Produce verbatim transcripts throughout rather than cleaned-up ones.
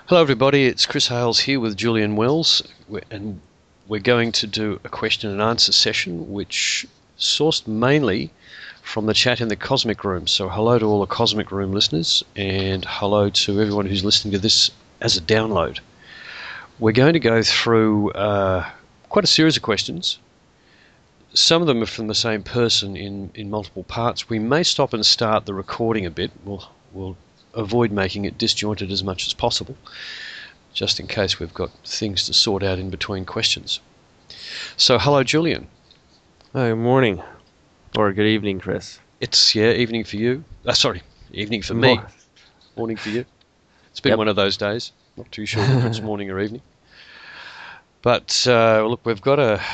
Hello, everybody. It's Chris Hales here with Julian Wells, and we're going to do a question and answer session, which sourced mainly from the chat in the Cosmic Room. So, hello to all the Cosmic Room listeners, and hello to everyone who's listening to this as a download. We're going to go through uh, quite a series of questions. Some of them are from the same person in, in multiple parts. We may stop and start the recording a bit. We'll, we'll avoid making it disjointed as much as possible, just in case we've got things to sort out in between questions. So, hello, Julian. Hi, good morning. Or good evening, Chris. It's, yeah, evening for you. Uh, sorry, evening for me. Morning for you. It's been Yep. one of those days. Not too sure whether it's morning or evening. But, uh, look, we've got a,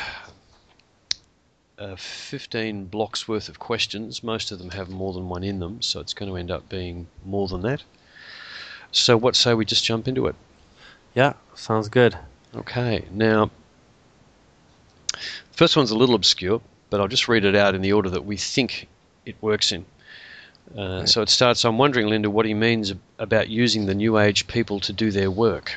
a fifteen blocks worth of questions. Most of them have more than one in them, so it's going to end up being more than that. So what say we just jump into it? Yeah, sounds good. Okay, now, first one's a little obscure, but I'll just read it out in the order that we think it works in. Uh, Right. So it starts, I'm wondering, Linda, what he means about using the New Age people to do their work.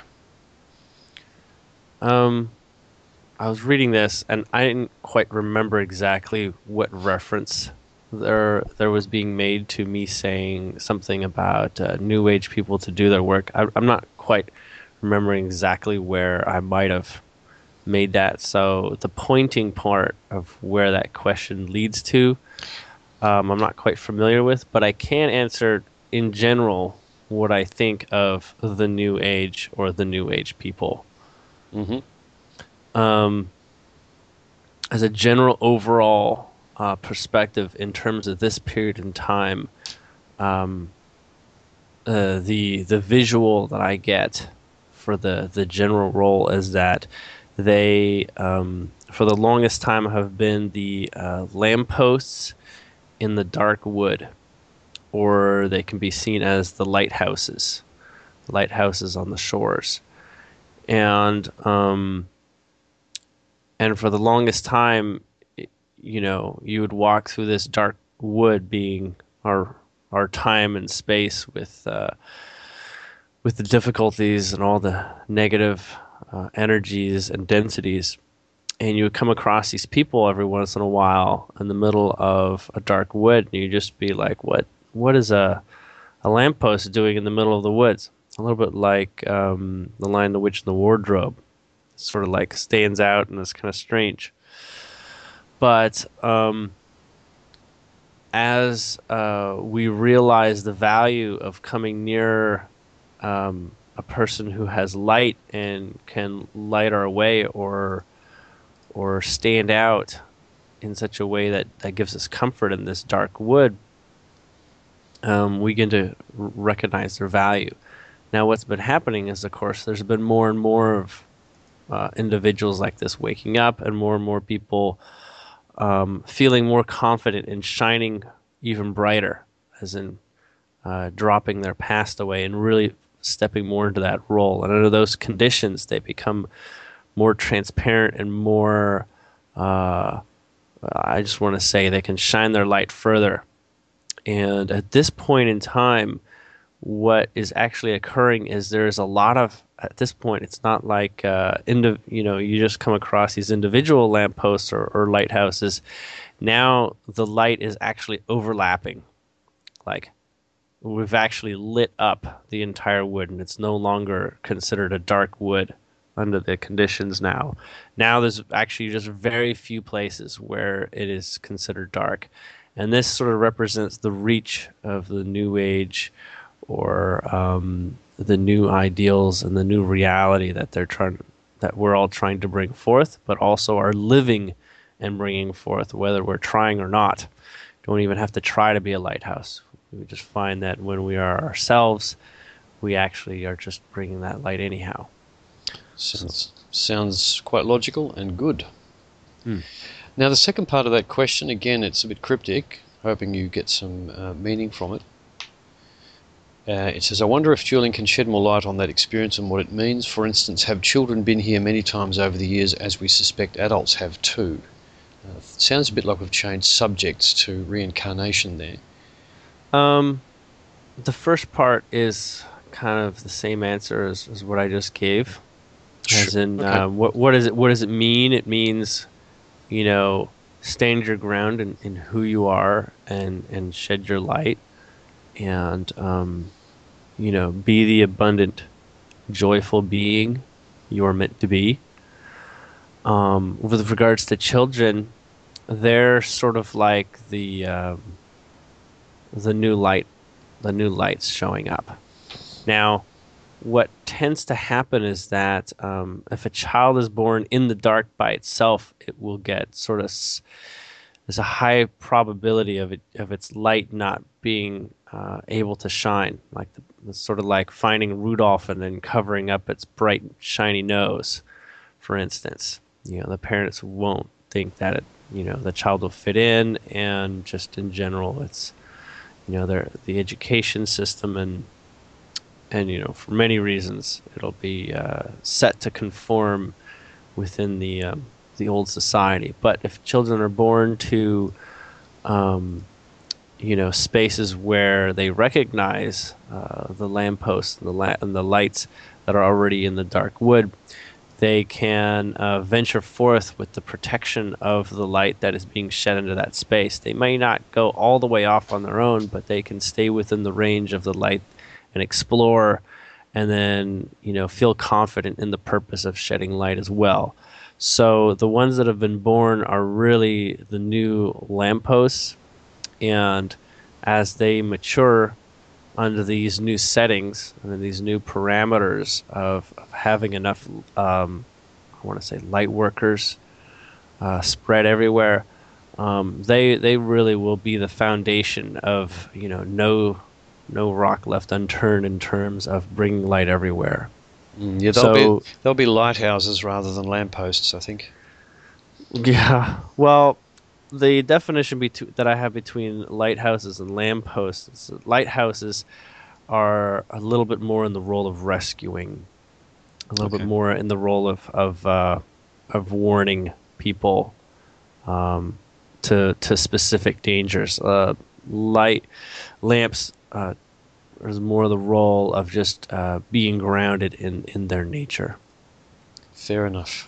Um, I was reading this, and I didn't quite remember exactly what reference there there was being made to me saying something about uh, New Age people to do their work. I, I'm not quite remembering exactly where I might have made that. So the pointing part of where that question leads to, um, I'm not quite familiar with, but I can answer in general what I think of the New Age or the New Age people. Mm-hmm. Um, as a general overall uh, perspective in terms of this period in time, um, uh, the the visual that I get for the the general role is that they, um, for the longest time, have been the uh, lampposts in the dark wood, or they can be seen as the lighthouses, lighthouses on the shores, and um, and for the longest time, you know, you would walk through this dark wood, being our our time and space with uh, with the difficulties and all the negative uh, energies and densities, and you would come across these people every once in a while in the middle of a dark wood, and you just be like, "What? What is a a lamppost doing in the middle of the woods?" A little bit like um, the Lion, the Witch, and the Wardrobe. It sort of like stands out and is kind of strange. But um, as uh, we realize the value of coming near um, a person who has light and can light our way, or or stand out in such a way that, that gives us comfort in this dark wood, um, we begin to r- recognize their value. Now, what's been happening is, of course, there's been more and more of uh, individuals like this waking up, and more and more people um, feeling more confident in shining even brighter, as in uh, dropping their past away and really stepping more into that role. And under those conditions, they become more transparent and more, uh, I just want to say, they can shine their light further. And at this point in time, what is actually occurring is there's a lot of, at this point, it's not like uh, indiv- you know, you just come across these individual lampposts or, or lighthouses. Now the light is actually overlapping. Like, we've actually lit up the entire wood, and it's no longer considered a dark wood under the conditions now. Now there's actually just very few places where it is considered dark. And this sort of represents the reach of the new age, or um, the new ideals and the new reality that they're trying, that we're all trying to bring forth, but also are living and bringing forth, whether we're trying or not. Don't even have to try to be a lighthouse. We just find that when we are ourselves, we actually are just bringing that light anyhow. Sounds, sounds quite logical and good. Hmm. Now, the second part of that question, again, it's a bit cryptic, hoping you get some uh, meaning from it. Uh, it says, I wonder if Julian can shed more light on that experience and what it means. For instance, have children been here many times over the years, as we suspect adults have too? Uh, it sounds a bit like we've changed subjects to reincarnation there. Um, the first part is kind of the same answer as, as what I just gave. Sure. As in, Okay. uh, what what is it? What does it mean? It means, you know, stand your ground in, in who you are and and shed your light, and um, you know, be the abundant, joyful being you are meant to be. Um, with regards to children, they're sort of like the um, the new light, the new lights showing up. Now, what tends to happen is that um, if a child is born in the dark by itself, it will get sort of s- there's a high probability of it of its light not being uh, able to shine, like the, it's sort of like finding Rudolph and then covering up its bright shiny nose, for instance. You know, the parents won't think that it, you know, the child will fit in, and just in general, it's, you know, their the education system and and you know, for many reasons, it'll be uh, set to conform within the um, the old society. But if children are born to um, you know, spaces where they recognize uh, the lampposts and the la- and the lights that are already in the dark wood, they can uh, venture forth with the protection of the light that is being shed into that space. They may not go all the way off on their own, but they can stay within the range of the light and explore, and then, you know, feel confident in the purpose of shedding light as well. So the ones that have been born are really the new lampposts, and as they mature under these new settings and these new parameters of, of having enough, um, I want to say, light workers uh, spread everywhere, um, they they really will be the foundation of, you know, no no rock left unturned in terms of bringing light everywhere. Mm, yeah, they'll be So they'll be lighthouses rather than lampposts, I think. yeah, well, the definition between that I have between lighthouses and lampposts is that lighthouses are a little bit more in the role of rescuing, a little bit Okay. more in the role of of uh, of warning people um, to to specific dangers. Uh, light lamps uh, is more the role of just uh, being grounded in in their nature. Fair enough.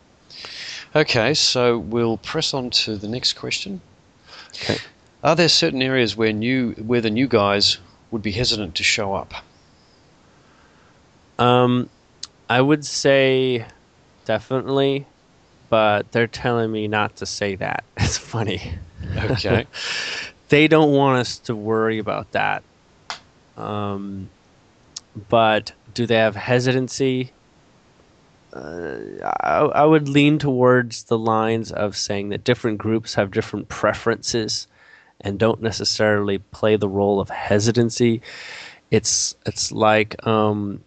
Okay, so we'll press on to the next question. Okay. Are there certain areas where new where the new guys would be hesitant to show up? Um, I would say definitely, but they're telling me not to say that. It's funny. Okay. They don't want us to worry about that. Um, but do they have hesitancy? Uh, I, I would lean towards the lines of saying that different groups have different preferences and don't necessarily play the role of hesitancy. It's it's like um,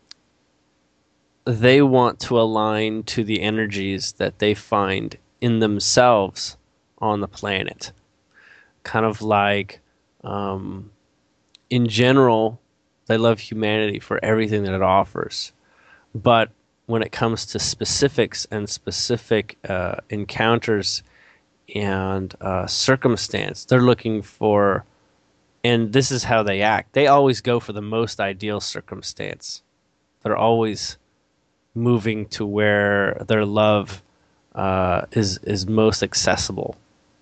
they want to align to the energies that they find in themselves on the planet. Kind of like, um, in general, they love humanity for everything that it offers. But when it comes to specifics and specific uh, encounters and uh, circumstance, they're looking for, and this is how they act. They always go for the most ideal circumstance. They're always moving to where their love uh, is is most accessible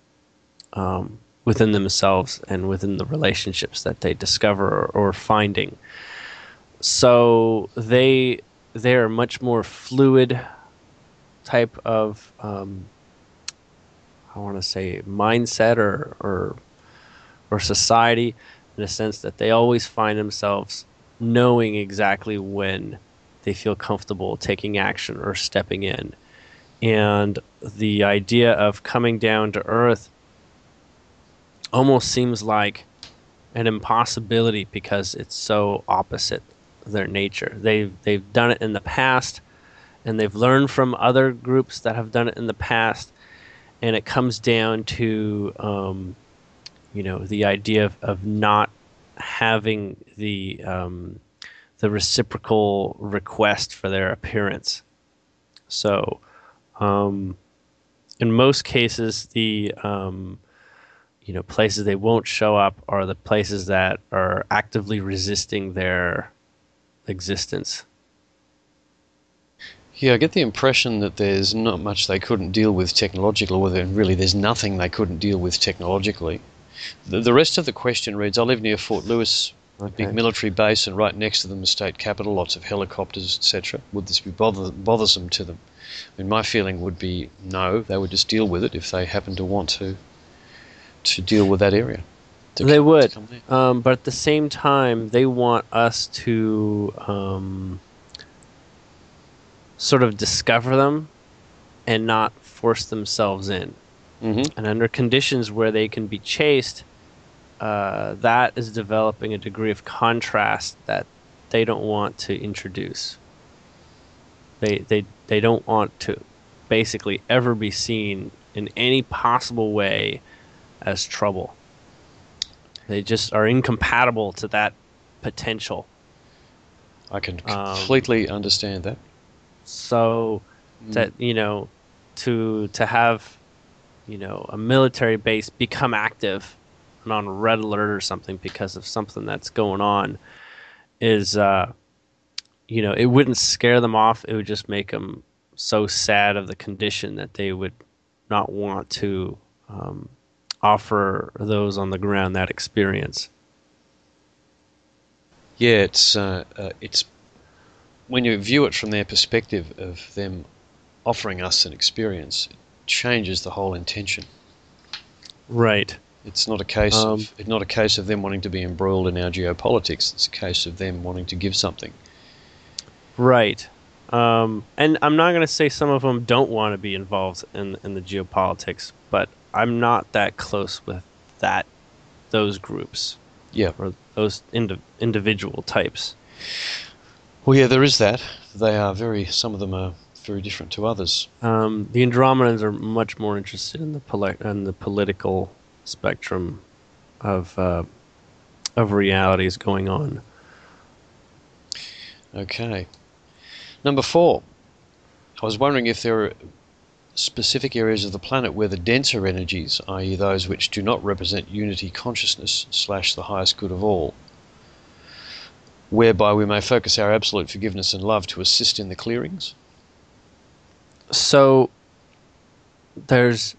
um, within themselves and within the relationships that they discover or, or finding. So they they are much more fluid type of um, I want to say mindset or, or or society, in a sense that they always find themselves knowing exactly when they feel comfortable taking action or stepping in. And the idea of coming down to earth almost seems like an impossibility because it's so opposite their nature. They've they've done it in the past, and they've learned from other groups that have done it in the past, and it comes down to um, you know, the idea of, of not having the um, the reciprocal request for their appearance. So, um, in most cases, the um, you know, places they won't show up are the places that are actively resisting their existence. Yeah, I get the impression that there's not much they couldn't deal with technologically, or that really there's nothing they couldn't deal with technologically. The, the rest of the question reads, I live near Fort Lewis, a big Okay. military base, and right next to them the state capital, lots of helicopters, et cetera. Would this be bother, bothersome to them? I mean, my feeling would be no, they would just deal with it if they happen to want to to deal with that area. To, They to would, come there. um, but at the same time, they want us to um, sort of discover them and not force themselves in. Mm-hmm. And under conditions where they can be chased, uh, that is developing a degree of contrast that they don't want to introduce. They they they don't want to basically ever be seen in any possible way as trouble. They just are incompatible to that potential. I can Um, completely understand that. so that you know, to to have you know a military base become active and on red alert or something because of something that's going on is uh, you know it wouldn't scare them off. It would just make them so sad of the condition that they would not want to um, offer those on the ground that experience. Yeah, it's uh, uh, it's when you view it from their perspective of them offering us an experience, it changes the whole intention. Right. It's not a case Um, of it's not a case of them wanting to be embroiled in our geopolitics. It's a case of them wanting to give something. right. Um, and I'm not going to say some of them don't want to be involved in in the geopolitics, but I'm not that close with that those groups Yeah. or those indi- individual types. Well, yeah, there is that. They are very. Some of them are very different to others. Um, the Andromedans are much more interested in the poli- in the political spectrum of uh, of realities going on. Okay. Number four. I was wondering if there are specific areas of the planet where the denser energies, that is those which do not represent unity consciousness slash the highest good of all, whereby we may focus our absolute forgiveness and love to assist in the clearings. So there's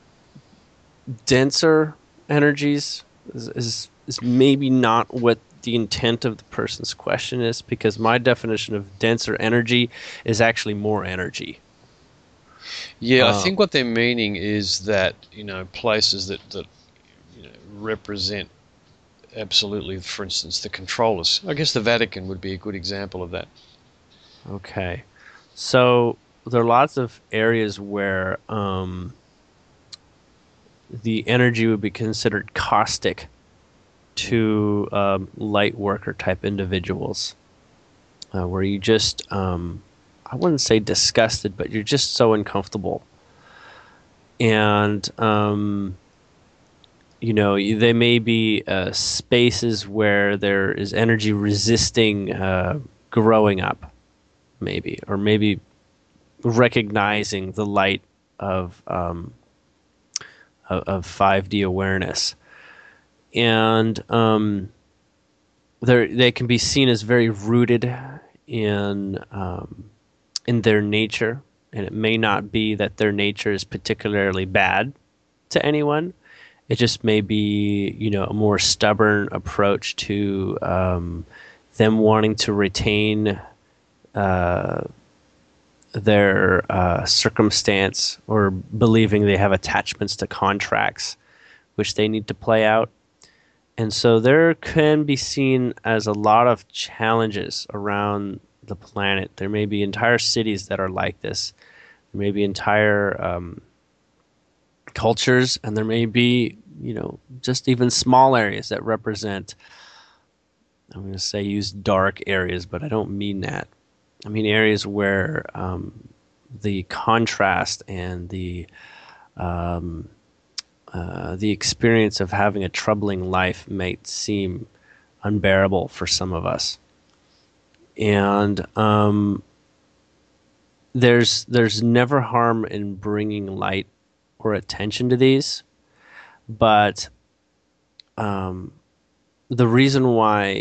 denser energies is, is is maybe not what the intent of the person's question is, because my definition of denser energy is actually more energy. Yeah, I Um, think what they're meaning is that, you know, places that, that you know, represent absolutely, for instance, the controllers. I guess the Vatican would be a good example of that. okay, so there are lots of areas where um, the energy would be considered caustic to um, light worker type individuals, uh, where you just, um, I wouldn't say disgusted, but you're just so uncomfortable. And, um, you know, they may be uh, spaces where there is energy resisting uh, growing up, maybe, or maybe recognizing the light of, um, of, of five D awareness. And, um, they they can be seen as very rooted in um, in their nature, and it may not be that their nature is particularly bad to anyone. It just may be, you know, a more stubborn approach to um, them wanting to retain uh, their uh, circumstance, or believing they have attachments to contracts which they need to play out. And so there can be seen as a lot of challenges around the planet. There may be entire cities that are like this. There may be entire um, cultures, and there may be, you know, just even small areas that represent, I'm going to say use dark areas, but I don't mean that. I mean areas where um, the contrast and the um, uh, the experience of having a troubling life might seem unbearable for some of us. And um, there's there's never harm in bringing light or attention to these, but um, the reason why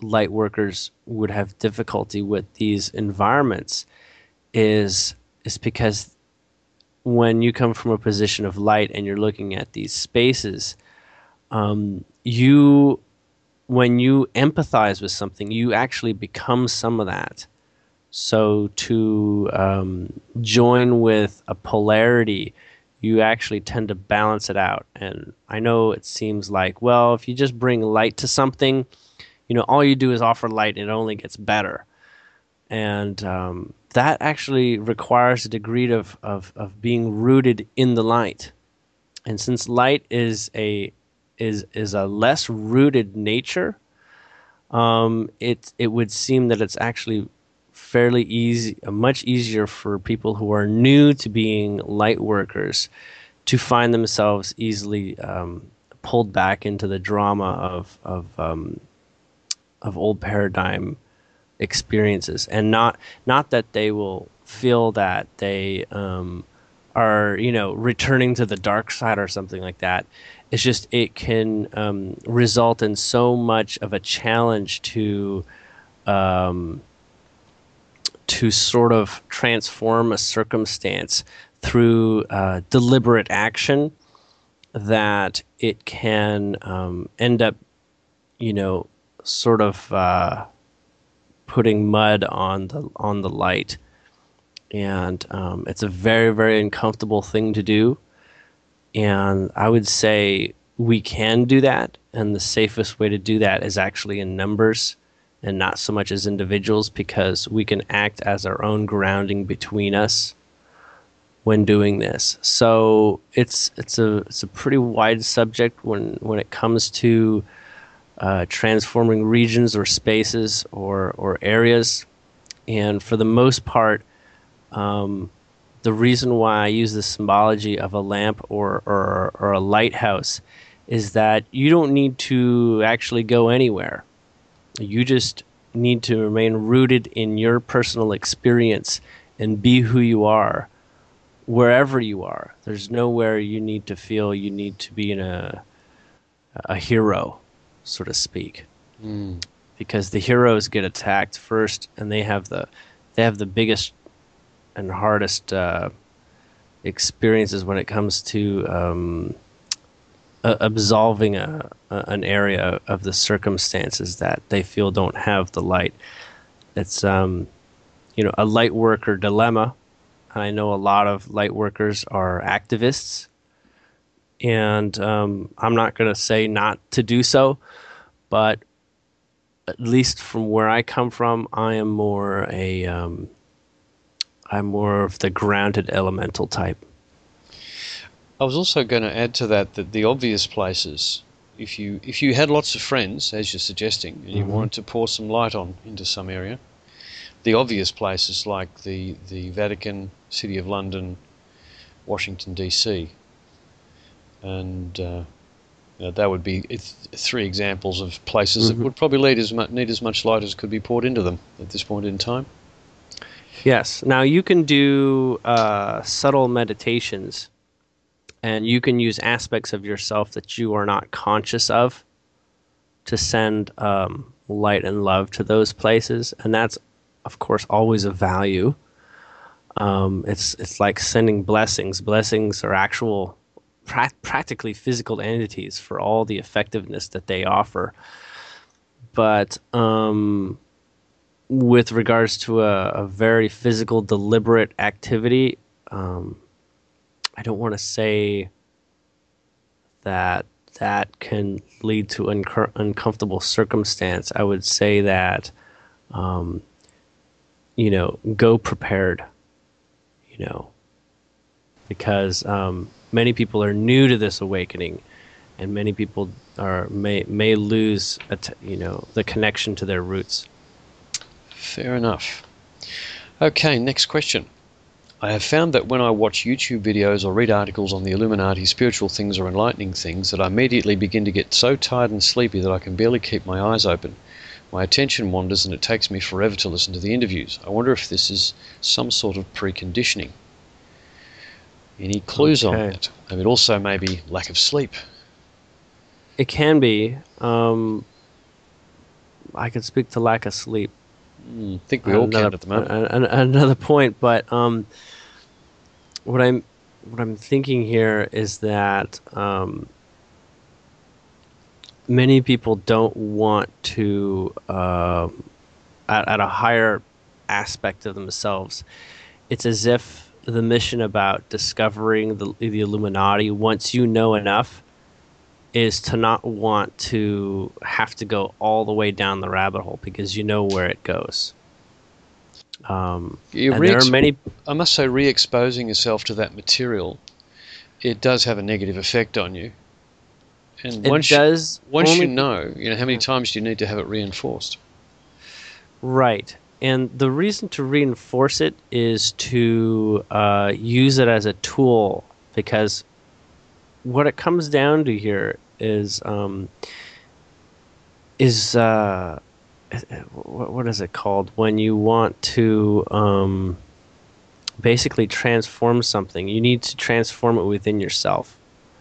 light workers would have difficulty with these environments is is because when you come from a position of light and you're looking at these spaces, um, you when you empathize with something, you actually become some of that. So to um, join with a polarity, you actually tend to balance it out. And I know it seems like, well, if you just bring light to something, you know, all you do is offer light and it only gets better. And um, that actually requires a degree of, of, of being rooted in the light. And since light is a is is a less rooted nature, um, it it would seem that it's actually fairly easy, uh, much easier for people who are new to being light workers to find themselves easily um, pulled back into the drama of of um, of old paradigm experiences, and not not that they will feel that they um, are, you know, returning to the dark side or something like that. It's just it can um, result in so much of a challenge to um, to sort of transform a circumstance through uh, deliberate action that it can um, end up, you know, sort of uh, putting mud on the on the light, and um, it's a very very uncomfortable thing to do. And I would say we can do that, and the safest way to do that is actually in numbers and not so much as individuals, because we can act as our own grounding between us when doing this. So it's it's a it's a pretty wide subject when when it comes to uh, transforming regions or spaces or or areas. And for the most part, um, the reason why I use the symbology of a lamp or, or or a lighthouse is that you don't need to actually go anywhere. You just need to remain rooted in your personal experience and be who you are wherever you are. There's nowhere you need to feel you need to be in a a hero, so to speak. Mm. Because the heroes get attacked first, and they have the they have the biggest and hardest uh, experiences when it comes to um, uh, absolving a, a an area of the circumstances that they feel don't have the light. It's um, you know, a light worker dilemma. I know a lot of light workers are activists, and um, I'm not going to say not to do so, but at least from where I come from, I am more a um, I'm more of the grounded elemental type. I was also going to add to that that the obvious places, if you if you had lots of friends, as you're suggesting, and you Mm-hmm. wanted to pour some light on into some area, the obvious places like the, the Vatican, City of London, Washington, D C, and uh, you know, that would be th- three examples of places Mm-hmm. that would probably need as, mu- need as much light as could be poured into them at this point in time. Yes. Now you can do uh, subtle meditations, and you can use aspects of yourself that you are not conscious of to send um, light and love to those places, and that's, of course, always a value. Um, it's it's like sending blessings. Blessings are actual, pra- practically physical entities for all the effectiveness that they offer. But um, with regards to a, a very physical, deliberate activity, um, I don't want to say that that can lead to uncur- uncomfortable circumstance. I would say that, um, you know, go prepared, you know, because um, many people are new to this awakening, and many people are may may lose, a t- you know, the connection to their roots. Fair enough. Okay, next question. I have found that when I watch YouTube videos or read articles on the Illuminati, spiritual things, or enlightening things, that I immediately begin to get so tired and sleepy that I can barely keep my eyes open. My attention wanders and it takes me forever to listen to the interviews. I wonder if this is some sort of preconditioning. Any clues on Okay. that? I mean, also maybe lack of sleep. It can be. Um, I could speak to lack of sleep. Mm, I think I we had all another can at the moment. an, another point, but um, what I'm what I'm thinking here is that um, many people don't want to uh, at, at a higher aspect of themselves. It's as if the mission about discovering the the Illuminati, once you know enough, is to not want to have to go all the way down the rabbit hole because you know where it goes. Um, You and there are re-ex- many. I must say, re-exposing yourself to that material, it does have a negative effect on you. And It once you, does once you only know, you know, how many times do you need to have it reinforced? right. And the reason to reinforce it is to uh, use it as a tool because what it comes down to here is um, is uh, what, what is it called when you want to um, basically transform something? You need to transform it within yourself.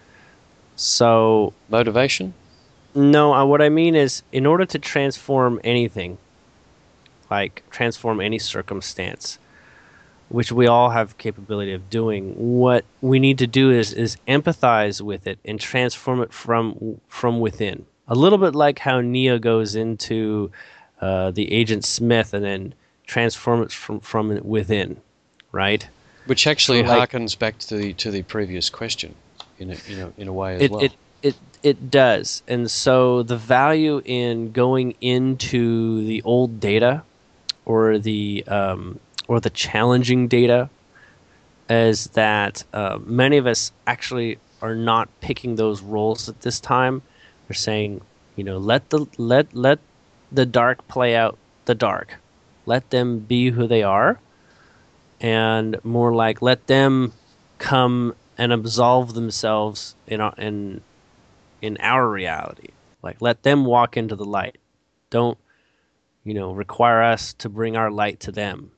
So Motivation? no, uh, what I mean is, in order to transform anything, like transform any circumstance, which we all have capability of doing, what we need to do is is empathize with it and transform it from from within. A little bit like how Neo goes into uh, the Agent Smith and then transform it from from within, right? Which So actually like harkens back to the to the previous question, in a, in a, in a way as it well. it it it does. And so the value in going into the old data or the um, or the challenging data is that uh, many of us actually are not picking those roles at this time. They're saying, you know, let the let let the dark play out the dark. Let them be who they are, and more like let them come and absolve themselves in our, in in our reality. Like let them walk into the light. Don't, you know, require us to bring our light to them.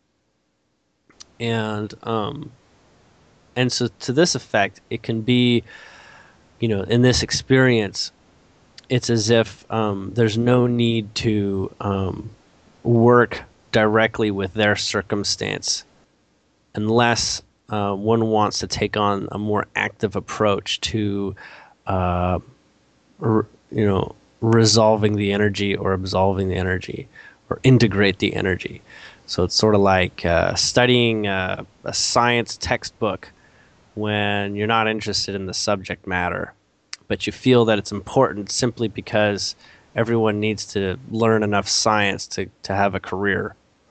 And um and so to this effect, it can be, you know, in this experience, it's as if um, there's no need to um, work directly with their circumstance unless uh, one wants to take on a more active approach to, uh, r- you know, resolving the energy or absolving the energy or integrate the energy. So it's sort of like uh, studying uh, a science textbook when you're not interested in the subject matter, but you feel that it's important simply because everyone needs to learn enough science to, to have a career.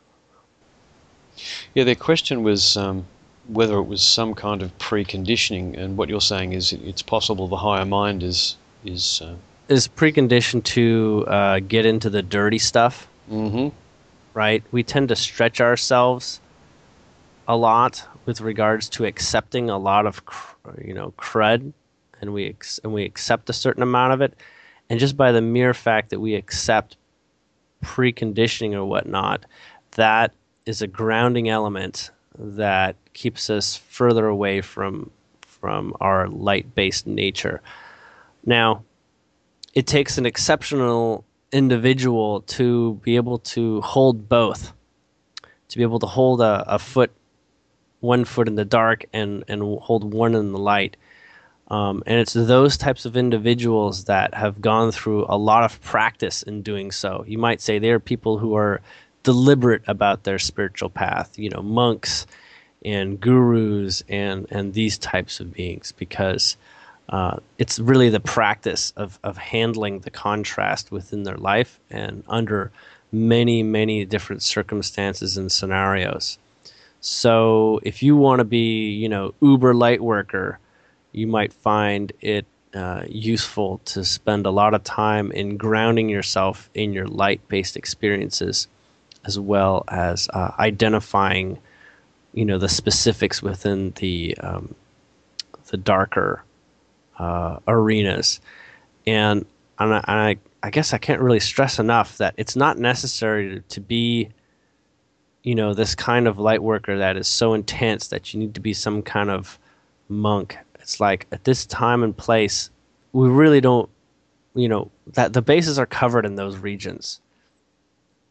Yeah, their question was um, whether it was some kind of preconditioning, and what you're saying is it's possible the higher mind is is. Uh, Is preconditioned to uh, get into the dirty stuff, mm-hmm. right? We tend to stretch ourselves a lot with regards to accepting a lot of, you know, crud, and we ex- and we accept a certain amount of it, and just by the mere fact that we accept preconditioning or whatnot, that is a grounding element that keeps us further away from from our light-based nature. Now, it takes an exceptional individual to be able to hold both, to be able to hold a, a foot, one foot in the dark and and hold one in the light. Um, and it's those types of individuals that have gone through a lot of practice in doing so. You might say they're people who are deliberate about their spiritual path, you know, monks and gurus and, and these types of beings, because uh, it's really the practice of, of handling the contrast within their life and under many, many different circumstances and scenarios. So if you want to be, you know, uber light worker, you might find it uh, useful to spend a lot of time in grounding yourself in your light-based experiences, as well as uh, identifying, you know, the specifics within the um, the darker uh, arenas. And and I, and I I guess I can't really stress enough that it's not necessary to, to be, you know, this kind of light worker that is so intense that you need to be some kind of monk. It's like at this time and place, we really don't, you know, that the bases are covered in those regions.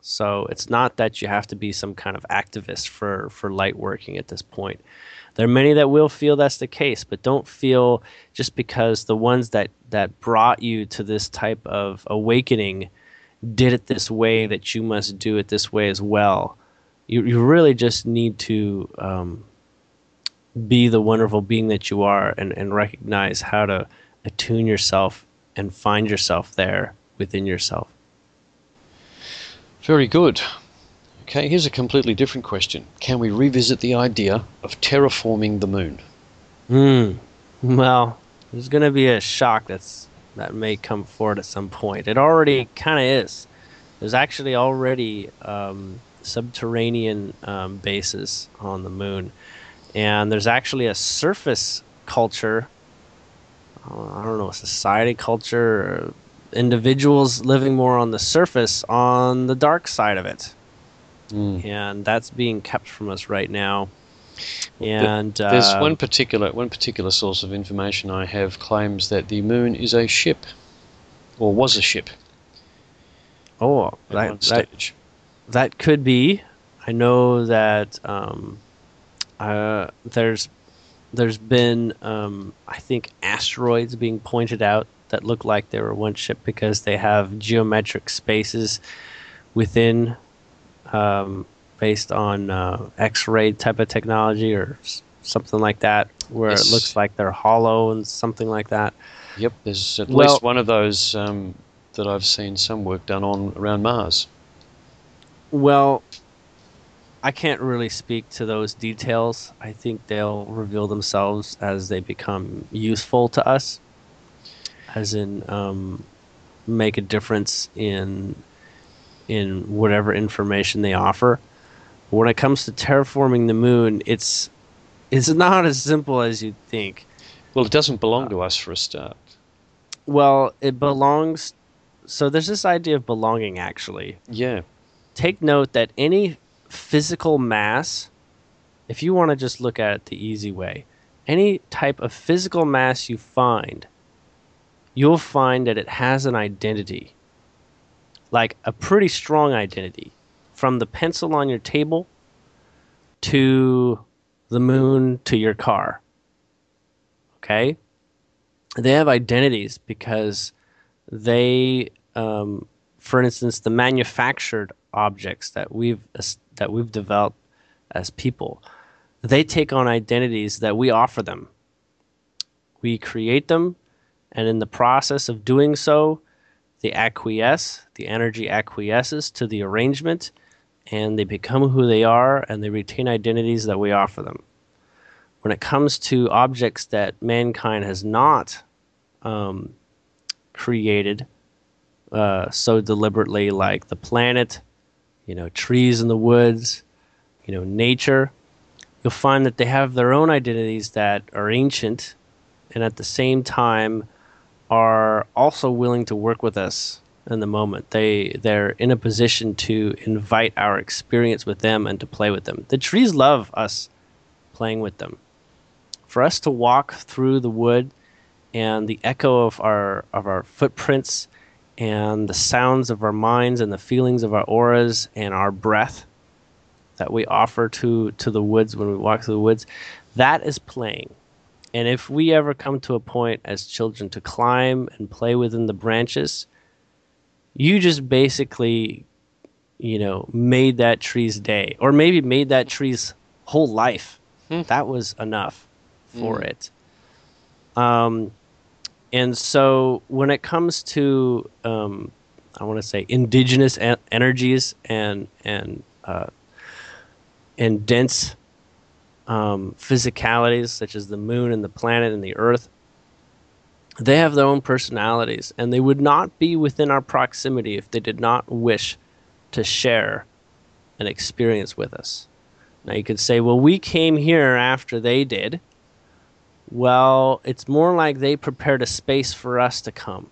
So it's not that you have to be some kind of activist for, for light working at this point. There are many that will feel that's the case, but don't feel just because the ones that, that brought you to this type of awakening did it this way that you must do it this way as well. You, you really just need to um, be the wonderful being that you are, and, and recognize how to attune yourself and find yourself there within yourself. Very good. Okay, here's a completely different question. Can we revisit the idea of terraforming the moon? Hmm. Well, there's going to be a shock that's that may come forward at some point. It already kind of is. There's actually already um, subterranean um, bases on the moon, and there's actually a surface culture. I don't know, society culture, or individuals living more on the surface, on the dark side of it. Mm. And that's being kept from us right now. And there's uh, one particular one particular source of information I have claims that the moon is a ship, or was a ship. Oh, that, that, that could be. I know that um, uh, there's there's been um, I think asteroids being pointed out that look like they were one ship because they have geometric spaces within, um, based on uh, X-ray type of technology or s- something like that, where yes. It looks like they're hollow and something like that. Yep, there's at well, least one of those um, that I've seen some work done on around Mars. Well, I can't really speak to those details. I think they'll reveal themselves as they become useful to us, as in um, make a difference in in whatever information they offer. But when it comes to terraforming the moon, it's it's not as simple as you'd think. Well, it doesn't belong uh, to us for a start. Well, it belongs. So there's this idea of belonging, actually. Yeah. Take note that any physical mass, if you want to just look at it the easy way, any type of physical mass you find, you'll find that it has an identity, like a pretty strong identity, from the pencil on your table to the moon to your car. Okay? They have identities because they, um, for instance, the manufactured objects that we've that we've developed as people, they take on identities that we offer them. We create them, and in the process of doing so, they acquiesce, the energy acquiesces to the arrangement, and they become who they are, and they retain identities that we offer them. When it comes to objects that mankind has not um, created uh, so deliberately, like the planet, you know, trees in the woods, you know, nature, you'll find that they have their own identities that are ancient and at the same time are also willing to work with us in the moment. They, they're in a position to invite our experience with them and to play with them. The trees love us playing with them. For us to walk through the wood and the echo of our of our footprints and the sounds of our minds and the feelings of our auras and our breath that we offer to, to the woods when we walk through the woods, that is playing. And if we ever come to a point as children to climb and play within the branches, you just basically, you know, made that tree's day, or maybe made that tree's whole life. Hmm. That was enough for mm. it. Um, and so when it comes to, um, I want to say indigenous en- energies and, and, uh, and dense um, physicalities such as the moon and the planet and the earth, they have their own personalities, and they would not be within our proximity if they did not wish to share an experience with us. Now you could say, well, we came here after they did. Well, it's more like they prepared a space for us to come.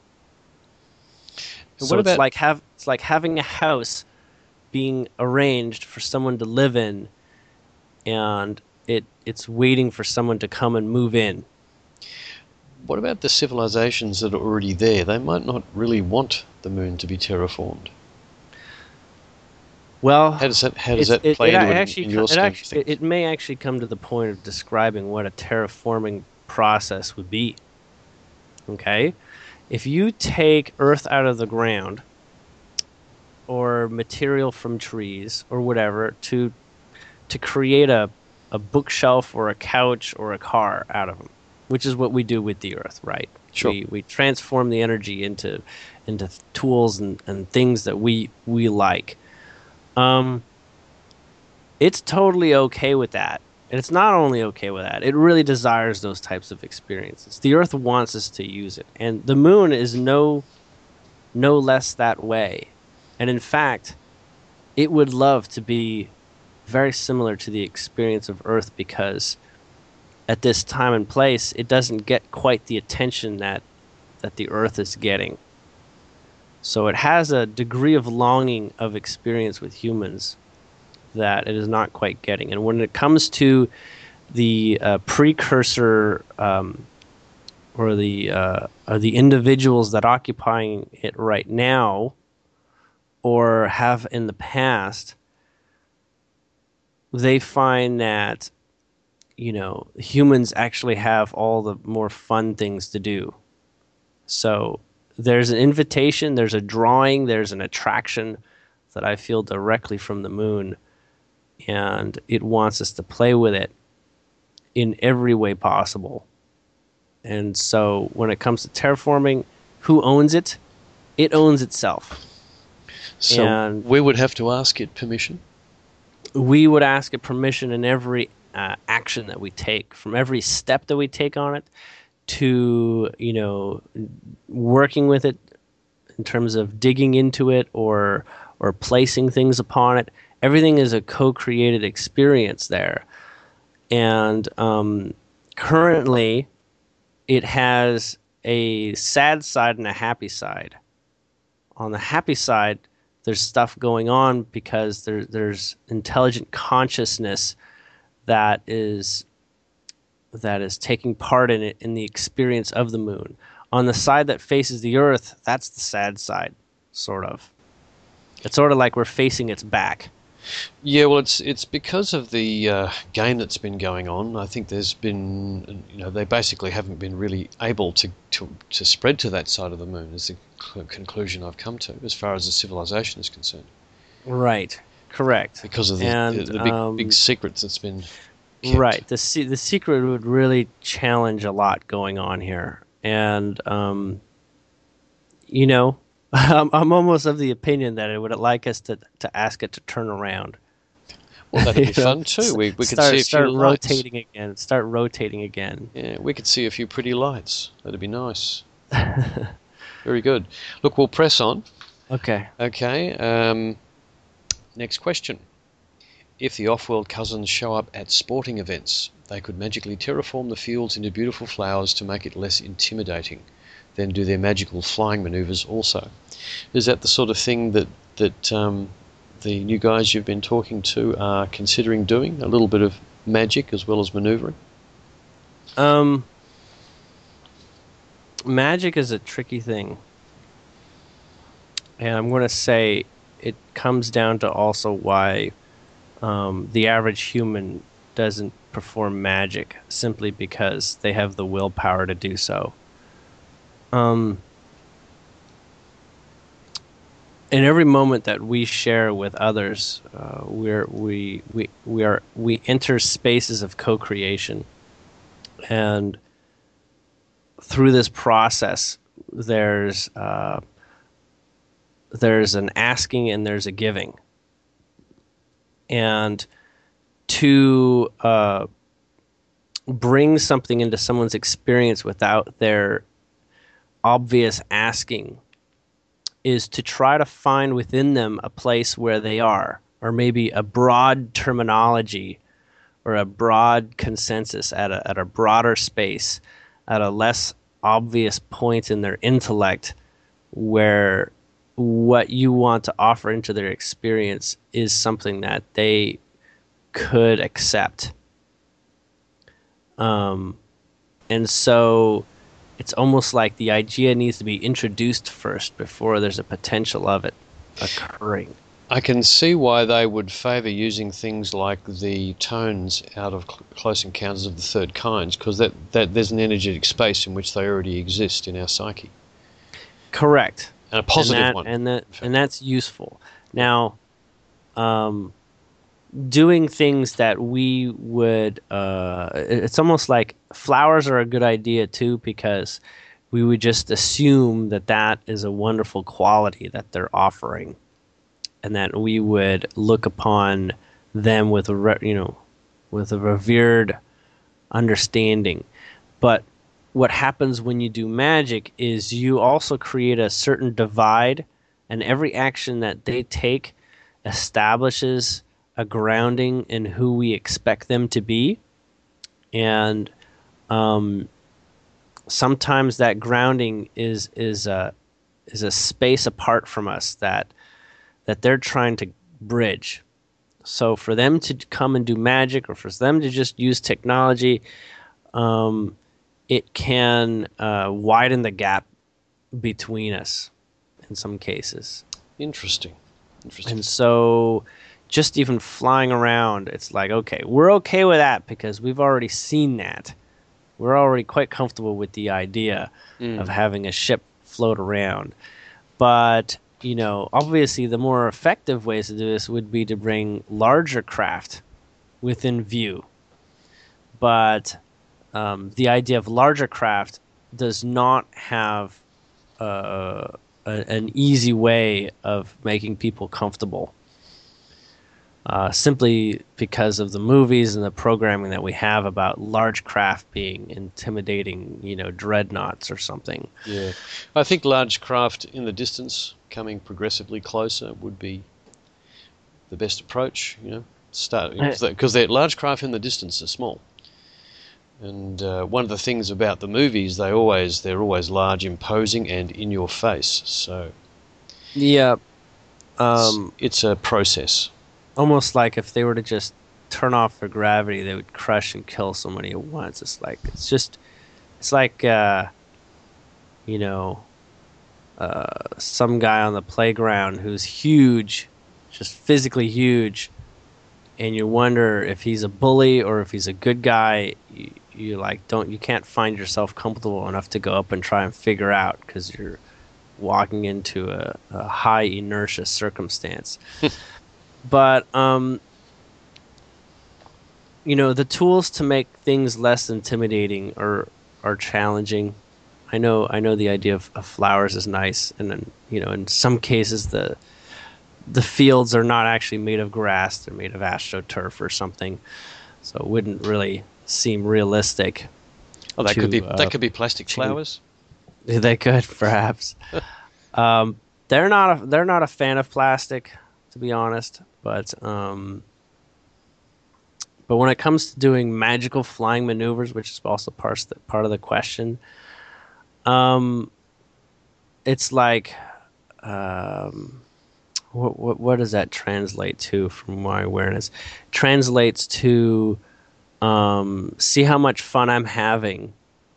So what about, it's like have it's like having a house being arranged for someone to live in, and it it's waiting for someone to come and move in. What about the civilizations that are already there? They might not really want the moon to be terraformed. Well, How does that how does it's, that it, play it into it in, actually in co- your it scheme of actually it, things? it may actually come to the point of describing what a terraforming process would be. Okay, if you take earth out of the ground or material from trees or whatever to to create a a bookshelf or a couch or a car out of them, which is what we do with the earth, right? Sure. We we transform the energy into into tools and, and things that we we like. Um, it's totally okay with that. And it's not only okay with that, it really desires those types of experiences. The earth wants us to use it. And the moon is no no less that way. And in fact, it would love to be very similar to the experience of earth because at this time and place it doesn't get quite the attention that that the earth is getting. So it has a degree of longing of experience with humans that it is not quite getting. And when it comes to the uh, precursor um, or the uh, or the individuals that occupying it right now or have in the past, they find that you know humans actually have all the more fun things to do. So there's an invitation, there's a drawing, there's an attraction that I feel directly from the moon, and it wants us to play with it in every way possible. And so when it comes to terraforming, who owns it? It owns itself. So And we would have to ask it permission. we would ask it permission in every uh, action that we take, from every step that we take on it to, you know, working with it in terms of digging into it or or placing things upon it. Everything is a co-created experience there. And um, currently, it has a sad side and a happy side. On the happy side, there's stuff going on because there, there's intelligent consciousness that is that is taking part in it in the experience of the moon. On the side that faces the Earth, that's the sad side, sort of. It's sort of like we're facing its back. Yeah, well, it's it's because of the uh, game that's been going on. I think there's been, you know, they basically haven't been really able to, to, to spread to that side of the moon, is the cl- conclusion I've come to, as far as the civilization is concerned. Right. Correct. Because of the, And the, the big um, big secrets that's been kept. right. The se- the secret would really challenge a lot going on here, and um, you know, I'm, I'm almost of the opinion that it would like us to to ask it to turn around. Well, that'd be You know, fun too. We we could start see a few start lights. rotating again. Start rotating again. Yeah, we could see a few pretty lights. That'd be nice. Very good. Look, we'll press on. Okay. Okay. Um, next question. If the off-world cousins show up at sporting events, they could magically terraform the fields into beautiful flowers to make it less intimidating, then do their magical flying maneuvers also. Is that the sort of thing that, that um, the new guys you've been talking to are considering doing? A little bit of magic as well as maneuvering? Um, magic is a tricky thing. And I'm going to say it comes down to also why um, the average human doesn't perform magic simply because they have the willpower to do so. Um, in every moment that we share with others, uh, we're, we we we are we enter spaces of co-creation, and through this process, there's uh, there's an asking and there's a giving. And to uh, bring something into someone's experience without their obvious asking is to try to find within them a place where they are, or maybe a broad terminology or a broad consensus at a, at a broader space, at a less obvious point in their intellect where what you want to offer into their experience is something that they could accept. Um, and so it's almost like the idea needs to be introduced first before there's a potential of it occurring. I can see why they would favour using things like the tones out of Cl- Close Encounters of the Third Kind, because that, that there's an energetic space in which they already exist in our psyche. Correct. And a positive and that, one. And that and that's useful. Now, um, doing things that we would, uh, it's almost like flowers are a good idea too, because we would just assume that that is a wonderful quality that they're offering, and that we would look upon them with a re- you know with a revered understanding. But what happens when you do magic is you also create a certain divide, and every action that they take establishes a grounding in who we expect them to be. And um, sometimes that grounding is is a is a space apart from us that that they're trying to bridge. So for them to come and do magic, or for them to just use technology, um, it can uh, widen the gap between us in some cases. Interesting. Interesting. And so just even flying around, it's like, okay, we're okay with that because we've already seen that. We're already quite comfortable with the idea mm. of having a ship float around. But, you know, obviously the more effective ways to do this would be to bring larger craft within view. But um, the idea of larger craft does not have uh, a, an easy way of making people comfortable. Uh, simply because of the movies and the programming that we have about large craft being intimidating, you know, dreadnoughts or something. Yeah, I think large craft in the distance, coming progressively closer, would be the best approach. You know, start because they're large craft in the distance are small, and uh, one of the things about the movies, they always they're always large, imposing, and in your face. So yeah, um, it's, it's a process. Almost like if they were to just turn off their gravity, they would crush and kill somebody at once. It's like it's just, it's like uh, you know, uh, some guy on the playground who's huge, just physically huge, and you wonder if he's a bully or if he's a good guy. You, you like don't you can't find yourself comfortable enough to go up and try and figure out because you're walking into a, a high inertia circumstance. But, um, you know, the tools to make things less intimidating are are challenging. I know I know the idea of, of flowers is nice, and then, you know, in some cases the the fields are not actually made of grass; they're made of astroturf or something, so it wouldn't really seem realistic. Oh, that to, could be uh, that could be plastic to, flowers. They could perhaps. um, they're not a, they're not a fan of plastic, to be honest, but um, but when it comes to doing magical flying maneuvers, which is also part of the, part of the question, um, it's like, um, what, what what does that translate to from my awareness? Translates to um, see how much fun I'm having,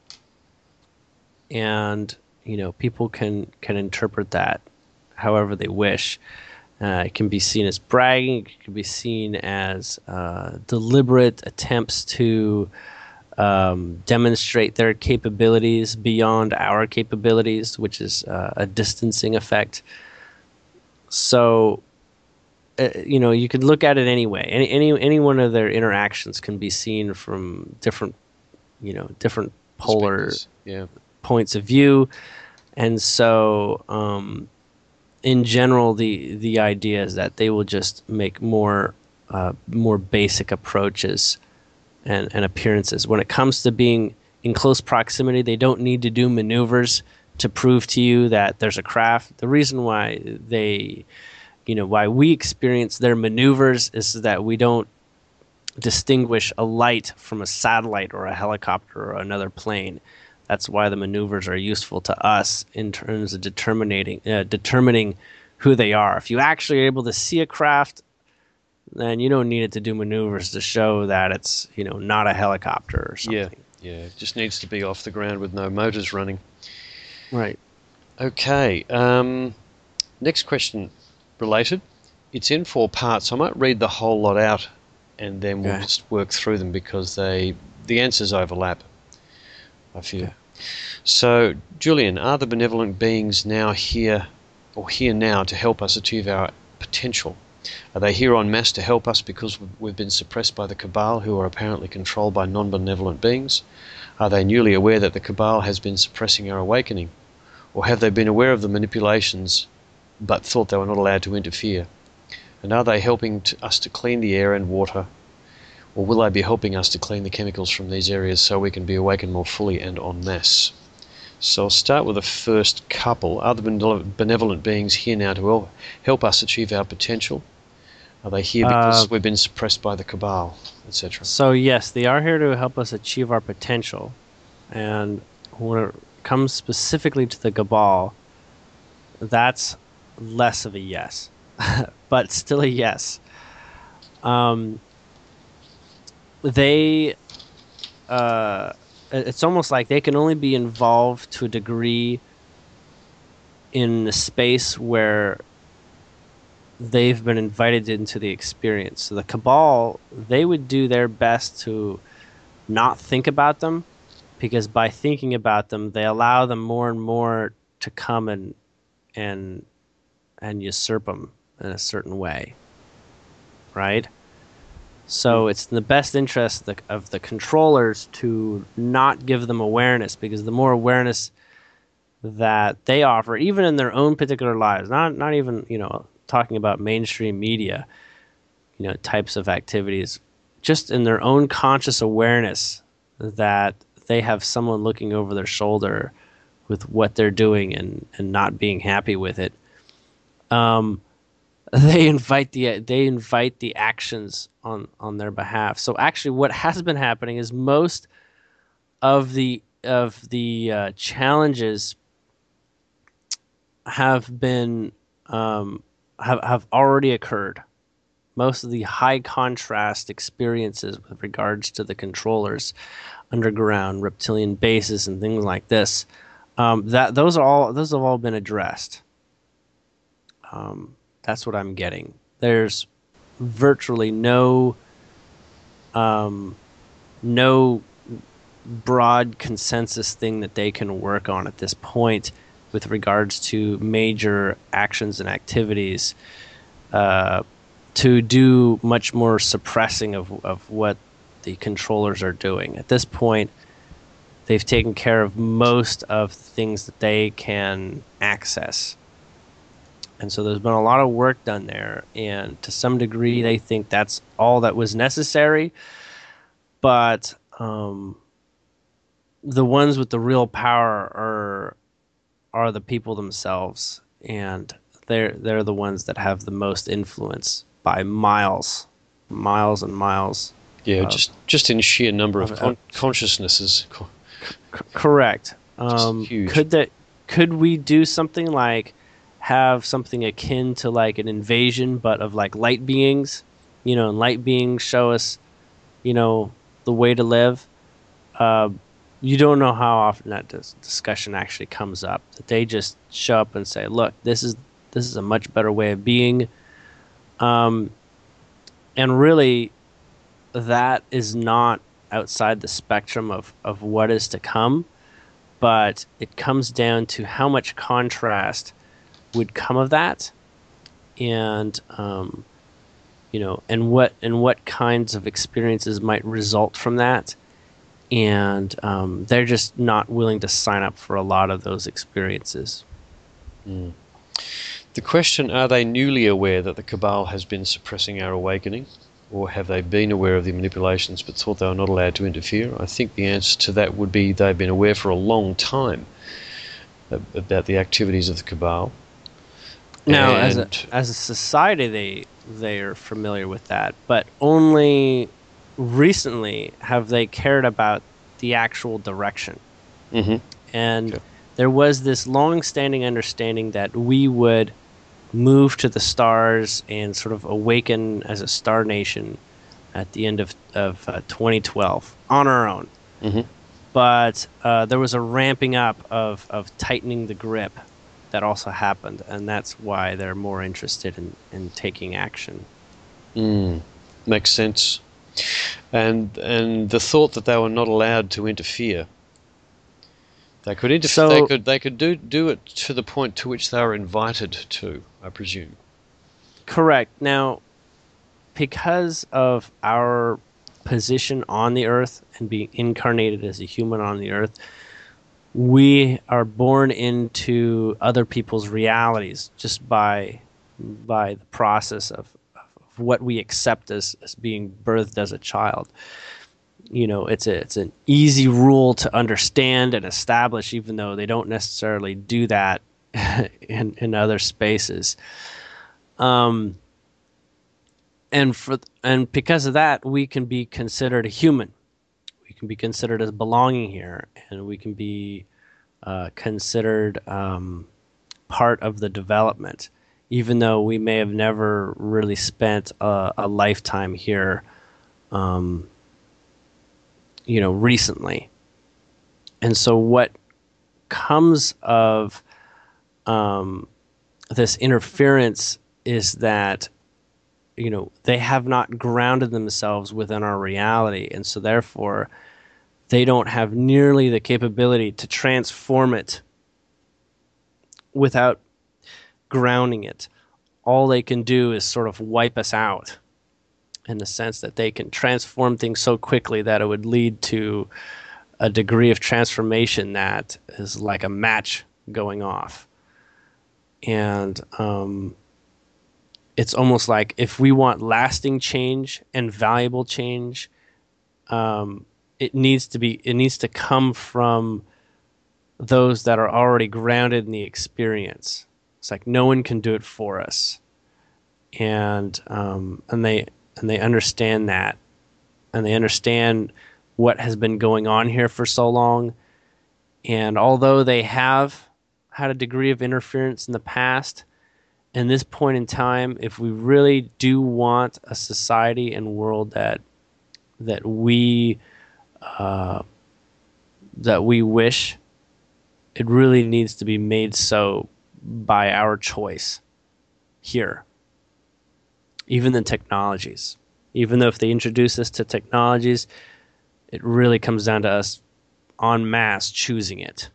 and you know, people can can interpret that however they wish. Uh, it can be seen as bragging. It can be seen as uh, deliberate attempts to um, demonstrate their capabilities beyond our capabilities, which is uh, a distancing effect. So, uh, you know, you could look at it anyway. Any any any one of their interactions can be seen from different, you know, different polar yeah. points of view, and so. Um, In general, the the idea is that they will just make more uh, more basic approaches and, and appearances. When it comes to being in close proximity, they don't need to do maneuvers to prove to you that there's a craft. The reason why they, you know, why we experience their maneuvers is that we don't distinguish a light from a satellite or a helicopter or another plane. That's why the maneuvers are useful to us in terms of determining uh, determining who they are. If you actually are able to see a craft, then you don't need it to do maneuvers to show that it's, you know, not a helicopter or something. Yeah, yeah. It just needs to be off the ground with no motors running. Right. Okay. Um, next question related it's in four parts. I might read the whole lot out, and then we'll Okay. just work through them because they the answers overlap, I feel. Okay. So, Julian, are the benevolent beings now here, or here now, to help us achieve our potential? Are they here en masse to help us because we've been suppressed by the Cabal, who are apparently controlled by non-benevolent beings? Are they newly aware that the Cabal has been suppressing our awakening? Or have they been aware of the manipulations but thought they were not allowed to interfere? And are they helping to, us to clean the air and water? Or will they be helping us to clean the chemicals from these areas so we can be awakened more fully and en masse? So I'll start with the first couple. Are the benevolent beings here now to help us achieve our potential? Are they here because Uh, we've been suppressed by the Cabal, et cetera? So yes, they are here to help us achieve our potential, and when it comes specifically to the Cabal, that's less of a yes, but still a yes. Um, they, uh, it's almost like they can only be involved to a degree in the space where they've been invited into the experience. So the Cabal, they would do their best to not think about them, because by thinking about them, they allow them more and more to come and and and usurp them in a certain way, right? So it's in the best interest of the, of the controllers to not give them awareness, because the more awareness that they offer, even in their own particular lives, not not even, you know, talking about mainstream media, you know, types of activities, just in their own conscious awareness that they have someone looking over their shoulder with what they're doing and, and not being happy with it. Um, they invite the they invite the actions on on their behalf. So actually, what has been happening is most of the of the uh, challenges have been um, have have already occurred. Most of the high contrast experiences with regards to the controllers, underground reptilian bases, and things like this, um, that those are all those have all been addressed. Um, that's what I'm getting. There's virtually no um, no broad consensus thing that they can work on at this point with regards to major actions and activities uh, to do much more suppressing of, of what the controllers are doing. At this point, they've taken care of most of the things that they can access. And so there's been a lot of work done there, and to some degree they think that's all that was necessary. But um, the ones with the real power are are the people themselves, and they're they're the ones that have the most influence by miles, miles and miles. Yeah, of, just just in sheer number of of, con- of consciousnesses. c- correct. Um, huge. could that could we do something like have something akin to like an invasion, but of like light beings? You know, and light beings show us, you know, the way to live. Uh, you don't know how often that dis- discussion actually comes up. That they just show up and say, "Look, this is this is a much better way of being," um, and really, that is not outside the spectrum of of what is to come. But it comes down to how much contrast would come of that, and um, you know, and what and what kinds of experiences might result from that. And um, they're just not willing to sign up for a lot of those experiences. Mm. The question, are they newly aware that the Cabal has been suppressing our awakening? Or have they been aware of the manipulations but thought they were not allowed to interfere? I think the answer to that would be they've been aware for a long time about the activities of the Cabal. Now, as a And as a society, they they are familiar with that, but only recently have they cared about the actual direction. mhm, And okay. there was this long-standing understanding that we would move to the stars and sort of awaken as a star nation at the end of of uh, twenty twelve on our own. Mhm. But uh, there was a ramping up of of tightening the grip that also happened, and that's why they're more interested in, in taking action. Mm, makes sense. And and the thought that they were not allowed to interfere. They could interfere. So, They could they could do do it to the point to which they were invited to, I presume. correct. Now, because of our position on the earth and being incarnated as a human on the earth, we are born into other people's realities just by by the process of, of what we accept as, as being birthed as a child. You know, it's a it's an easy rule to understand and establish, even though they don't necessarily do that in in other spaces. Um, and for and because of that, we can be considered a human. We can be considered as belonging here, and we can be uh, considered um, part of the development, even though we may have never really spent a, a lifetime here, um, you know, recently. And so, what comes of um, this interference is that, you know, they have not grounded themselves within our reality, and so therefore they don't have nearly the capability to transform it without grounding it. All they can do is sort of wipe us out, in the sense that they can transform things so quickly that it would lead to a degree of transformation that is like a match going off. And um, it's almost like if we want lasting change and valuable change, um, it needs to be it needs to come from those that are already grounded in the experience. It's like no one can do it for us, and um, and they and they understand that, and they understand what has been going on here for so long. And although they have had a degree of interference in the past, in this point in time, if we really do want a society and world that that we uh, that we wish, it really needs to be made so by our choice here. Even the technologies, even though if they introduce us to technologies, it really comes down to us en masse choosing it.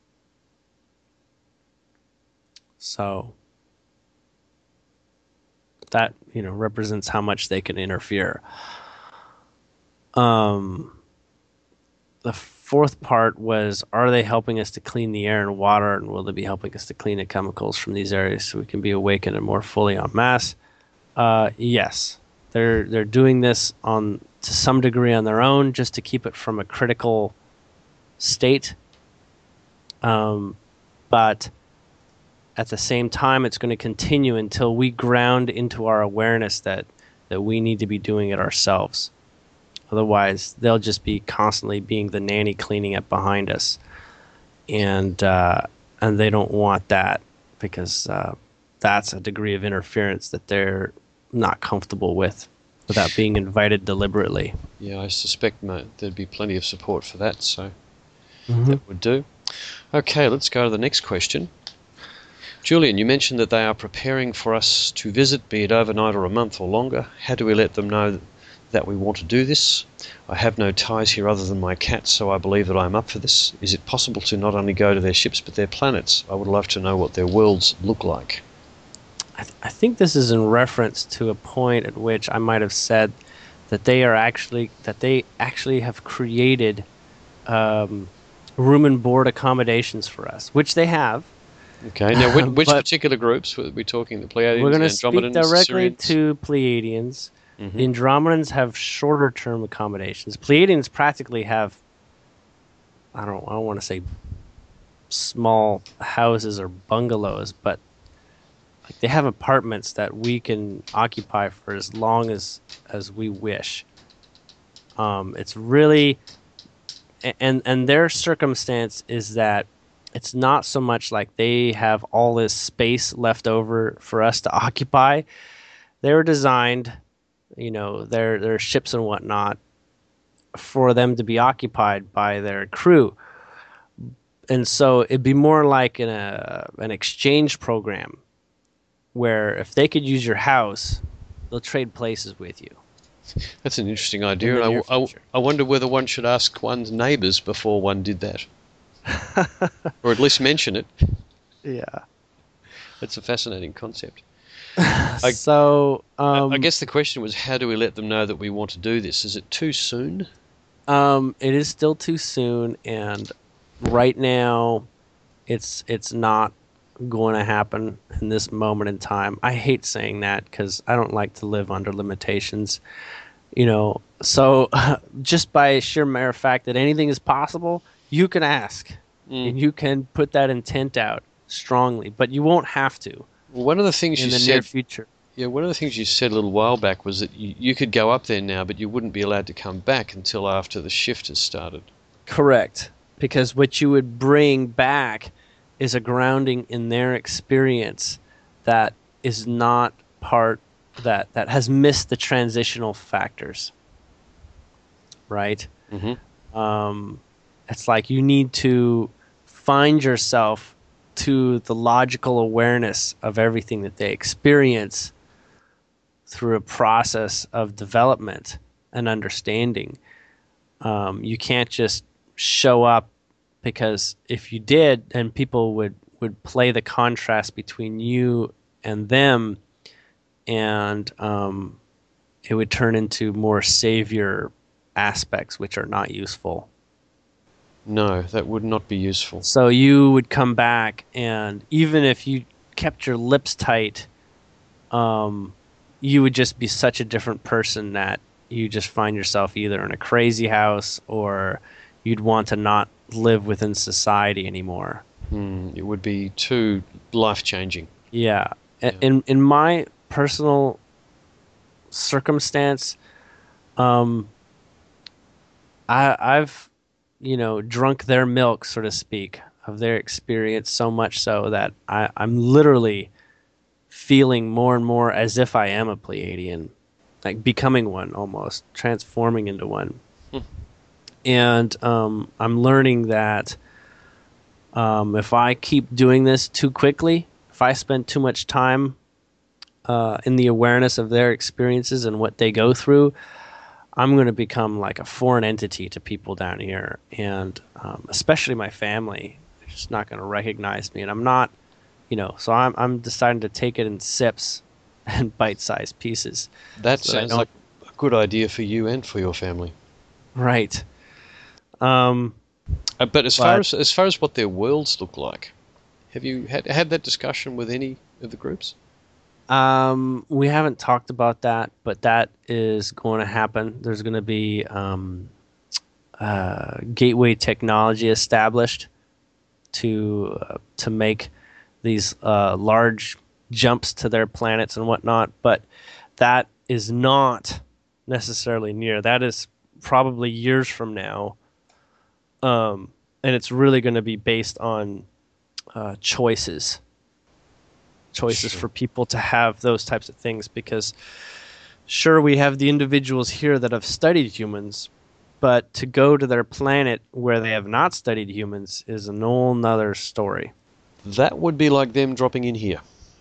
So that, you know, represents how much they can interfere. Um, the fourth part was, are they helping us to clean the air and water, and will they be helping us to clean the chemicals from these areas so we can be awakened and more fully en masse? Uh, yes, they're they're doing this on to some degree on their own, just to keep it from a critical state. Um, but at the same time, it's going to continue until we ground into our awareness that that we need to be doing it ourselves. Otherwise, they'll just be constantly being the nanny cleaning up behind us, and uh, and they don't want that, because uh, that's a degree of interference that they're not comfortable with, without being invited deliberately. Yeah, I suspect there'd be plenty of support for that, so Mm-hmm. that would do. Okay, let's go to the next question. Julian, you mentioned that they are preparing for us to visit, be it overnight or a month or longer. How do we let them know that we want to do this? I have no ties here other than my cat, so I believe that I am up for this. Is it possible to not only go to their ships but their planets? I would love to know what their worlds look like. I, th- I think this is in reference to a point at which I might have said that they are actually that they actually have created um, room and board accommodations for us, which they have. Okay. Now, which, which But particular groups? Were we talking the Pleiadians, we're going to Andromedans, speak directly Sirians? to Pleiadians. Mm-hmm. The Andromedans have shorter term accommodations. Pleiadians practically have, I don't I don't want to say small houses or bungalows, but like they have apartments that we can occupy for as long as as we wish. Um, it's really, and and their circumstance is that it's not so much like they have all this space left over for us to occupy. They were designed, you know, their their ships and whatnot, for them to be occupied by their crew. and so it'd be more like in a an exchange program where if they could use your house, they'll trade places with you That's an interesting in idea, the and near I, I, future. I wonder whether one should ask one's neighbours before one did that, or at least mention it. Yeah. It's a fascinating concept. I, So, I um, guess the question was, how do we let them know that we want to do this? Is it too soon? um, it is still too soon, and right now, it's it's not going to happen in this moment in time. I hate saying that because I don't like to live under limitations, you know. So, just by sheer matter of fact that anything is possible, you can ask, Mm. and you can put that intent out strongly, but you won't have to Well, one of the things in you the near said, future. yeah, one of the things you said a little while back was that you, you could go up there now, but you wouldn't be allowed to come back until after the shift has started. Correct. Because what you would bring back is a grounding in their experience that is not part that that has missed the transitional factors, right? Mm-hmm. Um, it's like you need to find yourself to the logical awareness of everything that they experience through a process of development and understanding. Um, you can't just show up because if you did, then people would, would play the contrast between you and them, and um, it would turn into more savior aspects, which are not useful. No, that would not be useful. So you would come back, and even if you kept your lips tight, um, you would just be such a different person that you just find yourself either in a crazy house or you'd want to not live within society anymore. Mm, it would be too life-changing. Yeah. A- Yeah. In in my personal circumstance, um, I I've you know drunk their milk, so to speak, of their experience so much so that I, I'm literally feeling more and more as if I am a Pleiadian, like becoming one almost, transforming into one. Hmm. And um, I'm learning that um, if I keep doing this too quickly, if I spend too much time uh, in the awareness of their experiences and what they go through, I'm going to become like a foreign entity to people down here, and um, especially my family. They're just not going to recognize me, and I'm not, you know. So I'm I'm deciding to take it in sips and bite-sized pieces, That so that I sounds don't. like a good idea for you and for your family. Right. Um, Uh, but as far but as as far as what their worlds look like, have you had had that discussion with any of the groups? um, we haven't talked about that, but that is going to happen. There's going to be um, uh, gateway technology established to uh, to make these uh, large jumps to their planets and whatnot, but that is not necessarily near. That is probably years from now, um, and it's really going to be based on uh, choices, choices Sure. for people to have those types of things. Because sure, we have the individuals here that have studied humans, but to go to their planet where they have not studied humans is an whole nother story. That would be like them dropping in here.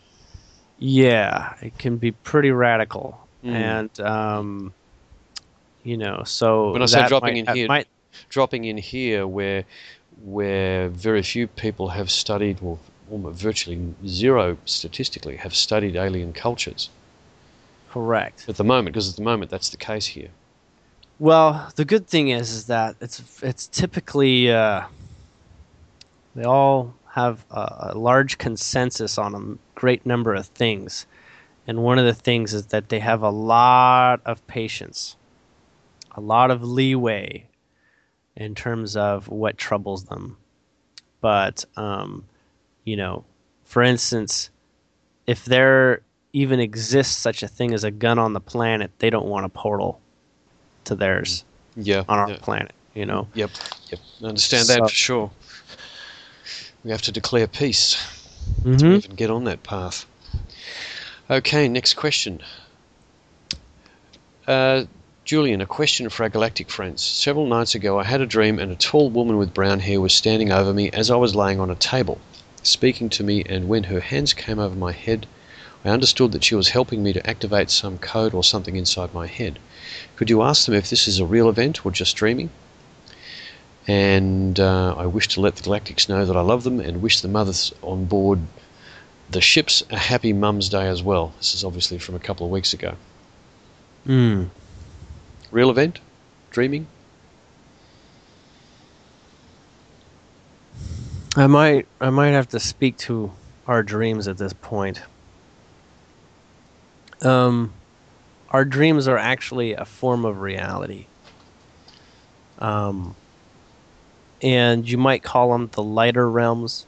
Yeah, it can be pretty radical, Mm. and um, you know, so When I say that dropping might in that here, might dropping in here where where very few people have studied, well, almost virtually zero statistically have studied alien cultures correct. at the moment, because at the moment that's the case here. Well, the good thing is is that it's it's typically uh, they all have a, a large consensus on a great number of things, and one of the things is that they have a lot of patience, a lot of leeway in terms of what troubles them. But um, you know, for instance, if there even exists such a thing as a gun on the planet, they don't want a portal to theirs Yeah, on our yeah. planet, you know. Yep, yep. I understand that So, for sure. We have to declare peace to hmm even get on that path. Okay, next question. Uh, Julian, a question for our galactic friends. Several nights ago I had a dream and a tall woman with brown hair was standing over me as I was laying on a table, speaking to me, and when her hands came over my head, I understood that she was helping me to activate some code or something inside my head. Could you ask them if this is a real event or just dreaming? And uh, I wish to let the Galactics know that I love them and wish the mothers on board the ships a happy Mum's Day as well. This is obviously from a couple of weeks ago. Hmm. Real event? Dreaming? I might I might have to speak to our dreams at this point. Um, our dreams are actually a form of reality. Um, and you might call them the lighter realms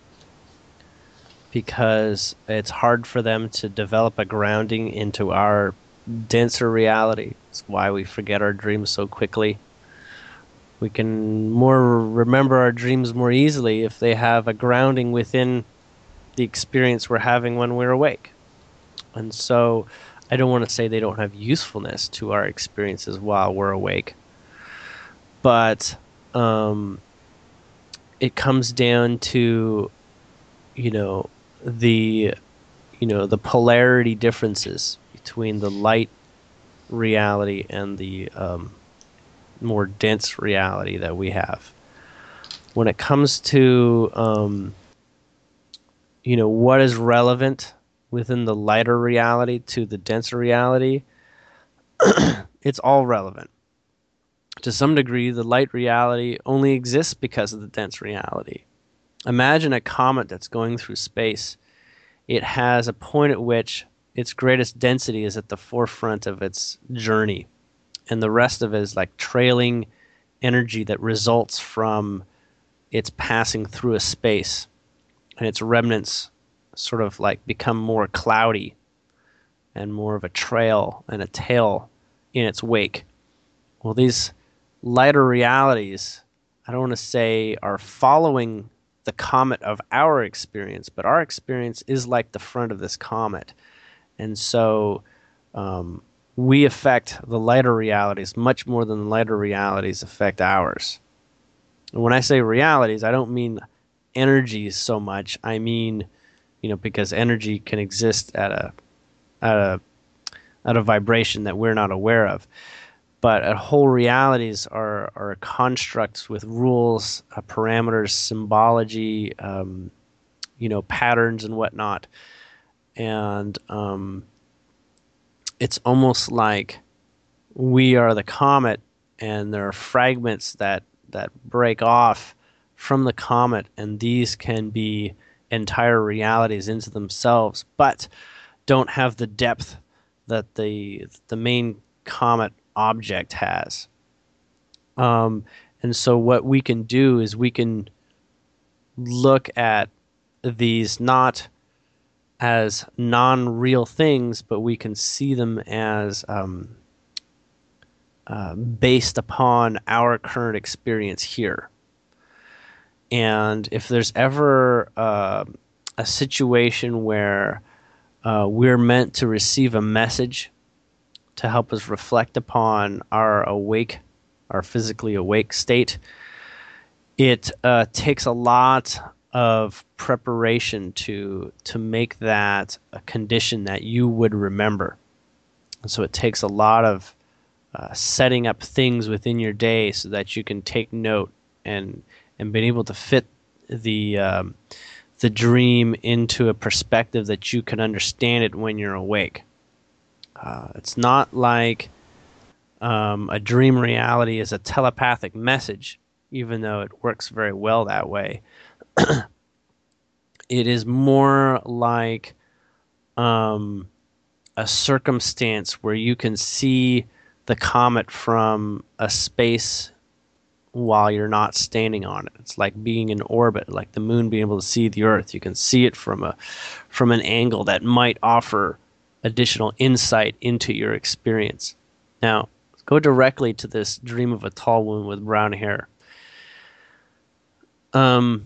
because it's hard for them to develop a grounding into our denser reality. It's why we forget our dreams so quickly. We can more remember our dreams more easily if they have a grounding within the experience we're having when we're awake. And so I don't want to say they don't have usefulness to our experiences while we're awake, but um, it comes down to, you know, the, you know, the polarity differences between the light reality and the um, more dense reality that we have. When it comes to, um, you know, what is relevant within the lighter reality to the denser reality, it's all relevant. To some degree, the light reality only exists because of the dense reality. Imagine a comet that's going through space. It has a point at which its greatest density is at the forefront of its journey, and the rest of it is like trailing energy that results from its passing through a space, and its remnants sort of like become more cloudy and more of a trail and a tail in its wake. Well, these lighter realities, I don't want to say are following the comet of our experience, but our experience is like the front of this comet. And so um, we affect the lighter realities much more than the lighter realities affect ours. And when I say realities, I don't mean energies so much. I mean, you know, because energy can exist at a at a at a vibration that we're not aware of. But uh, whole realities are, are constructs with rules, uh, parameters, symbology, um, you know, patterns and whatnot. And um, it's almost like we are the comet, and there are fragments that, that break off from the comet, and these can be entire realities into themselves, but don't have the depth that the the main comet object has. Um, and so what we can do is we can look at these not as non-real things, but we can see them as um, uh, based upon our current experience here. And if there's ever uh, a situation where uh, we're meant to receive a message to help us reflect upon our awake, our physically awake state, it uh, takes a lot of preparation to to make that a condition that you would remember. And so it takes a lot of uh, setting up things within your day so that you can take note and and being able to fit the um, the dream into a perspective that you can understand it when you're awake. Uh, it's not like um, a dream reality is a telepathic message, even though it works very well that way. It is more like um, a circumstance where you can see the comet from a space while you're not standing on it. It's like being in orbit, like the moon being able to see the Earth. You can see it from a from an angle that might offer additional insight into your experience. Now, let's go directly to this dream of a tall woman with brown hair. Um,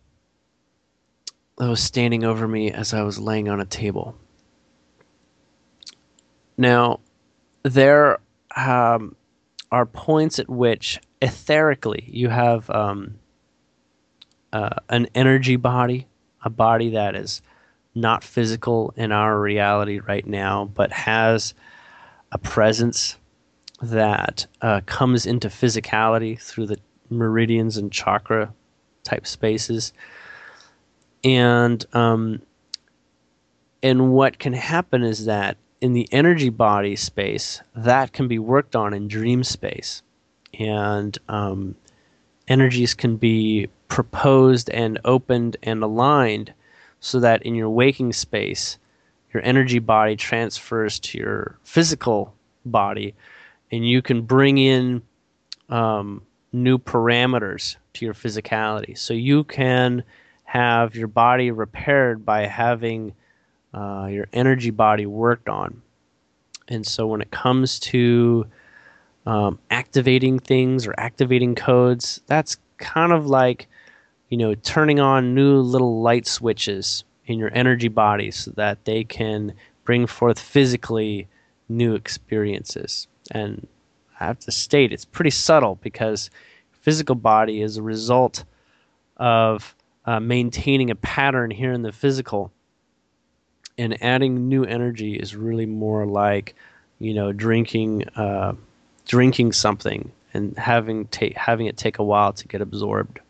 that was standing over me as I was laying on a table. Now, there, um, are points at which etherically you have um, uh, an energy body, a body that is not physical in our reality right now, but has a presence that uh, comes into physicality through the meridians and chakra type spaces. And um, and what can happen is that in the energy body space, that can be worked on in dream space. And um, energies can be proposed and opened and aligned so that in your waking space, your energy body transfers to your physical body, and you can bring in um, new parameters to your physicality. So you can have your body repaired by having uh, your energy body worked on. And so when it comes to um, activating things or activating codes, that's kind of like, you know, turning on new little light switches in your energy body so that they can bring forth physically new experiences. And I have to state, it's pretty subtle because physical body is a result of uh, maintaining a pattern here in the physical, and adding new energy is really more like, you know, drinking uh, drinking something and having ta- having it take a while to get absorbed.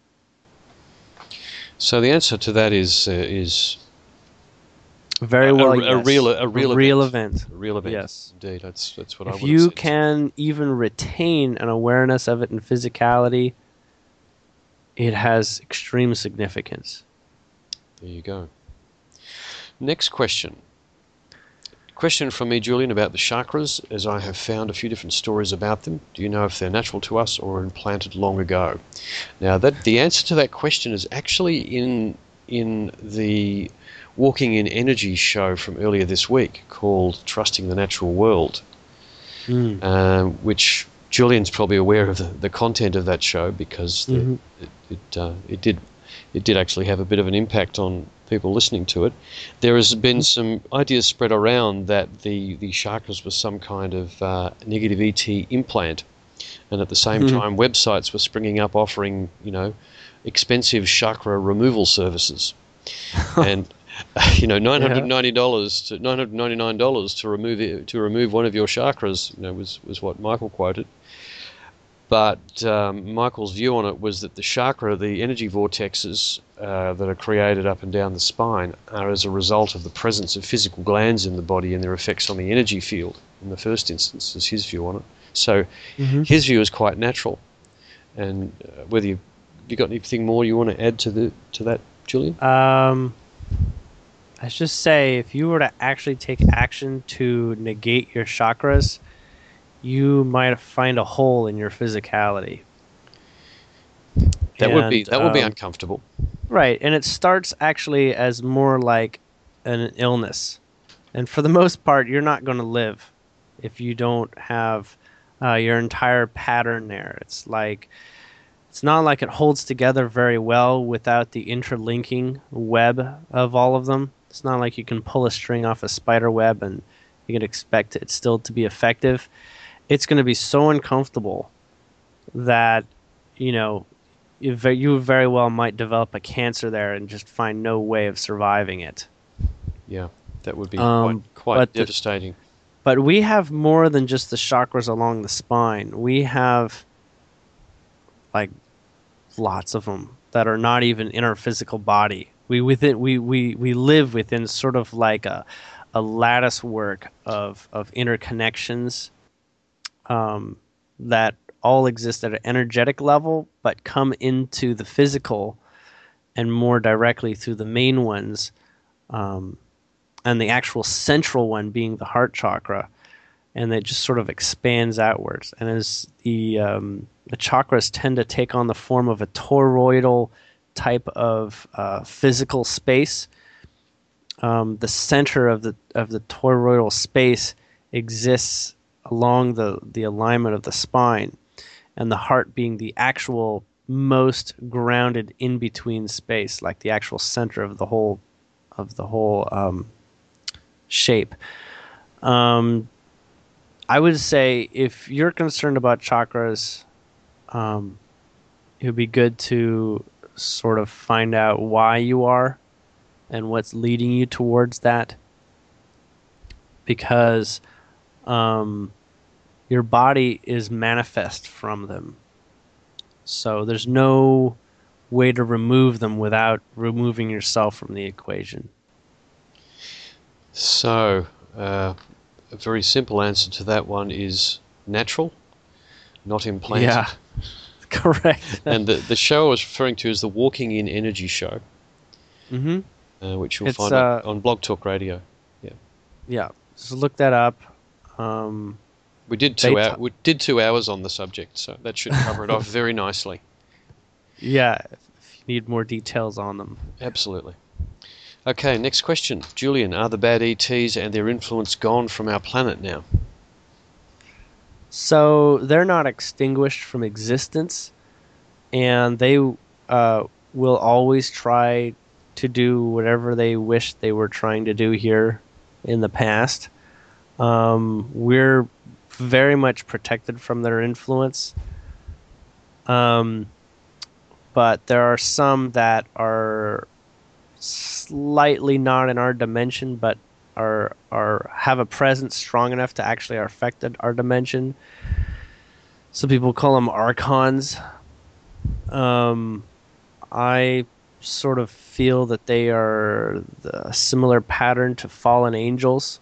So the answer to that is uh, is very a, well. a, Yes. a real a real, a real event. event. A real event. Yes, indeed. That's that's what I if would you have said. can even retain an awareness of it in physicality, it has extreme significance. There you go. Next question. Question from me, Julian, about the chakras, as I have found a few different stories about them. Do you know if they're natural to us or implanted long ago? Now, that the answer to that question is actually in in the Walking in Energy show from earlier this week called Trusting the Natural World, Mm. um, which Julian's probably aware of the, the content of that show because the, Mm-hmm. it it, uh, it did it did actually have a bit of an impact on people listening to it. There has been some ideas spread around that the, the chakras were some kind of uh, negative E T implant, and at the same Mm-hmm. time websites were springing up offering, you know, expensive chakra removal services. And you know, nine hundred ninety dollars to nine hundred ninety-nine dollars to remove it, to remove one of your chakras, you know, was was what Michael quoted. But um, Michael's view on it was that the chakra, the energy vortexes uh, that are created up and down the spine, are as a result of the presence of physical glands in the body and their effects on the energy field. In the first instance, is his view on it. So Mm-hmm. his view is quite natural. And uh, whether you you got anything more you want to add to the to that, Julian? Um, let's just say if you were to actually take action to negate your chakras, you might find a hole in your physicality. That and, would be that would be um, uncomfortable. Right, and it starts actually as more like an illness. And for the most part, you're not going to live if you don't have uh, your entire pattern there. It's like it's not like it holds together very well without the interlinking web of all of them. It's not like you can pull a string off a spider web and you can expect it still to be effective. It's going to be so uncomfortable that, you know, you ve- you very well might develop a cancer there and just find no way of surviving it. Yeah, that would be Um, quite quite but the, devastating. but we have more than just the chakras along the spine. We have like lots of them that are not even in our physical body. We within we we we live within sort of like a a lattice work of of interconnections um, that all exist at an energetic level, but come into the physical and more directly through the main ones, um, and the actual central one being the heart chakra, and it just sort of expands outwards. And as the um, the chakras tend to take on the form of a toroidal type of uh, physical space, um, the center of the of the toroidal space exists along the the alignment of the spine, and the heart being the actual most grounded in between space, like the actual center of the whole of the whole um, shape. Um, I would say if you're concerned about chakras, um, it would be good to sort of find out why you are and what's leading you towards that, because um, your body is manifest from them. So there's no way to remove them without removing yourself from the equation. So, uh, a very simple answer to that one is natural, not implanted. Yeah, correct. And the, the show I was referring to is the Walking in Energy show, mm-hmm. uh, which you'll It's, find uh, on, on Blog Talk Radio. Yeah, Yeah, so look that up. Um, we did they two t- hour, we did two hours on the subject, so that should cover it off very nicely. yeah, if you need more details on them. Absolutely. Okay, next question. Julian, are the bad E Ts and their influence gone from our planet now? So they're not extinguished from existence, and they uh, will always try to do whatever they wish they were trying to do here in the past. Um, we're very much protected from their influence. Um, but there are some that are slightly not in our dimension, but are are have a presence strong enough to actually affect our dimension. Some people call them archons. Um, I sort of feel that they are a similar pattern to fallen angels,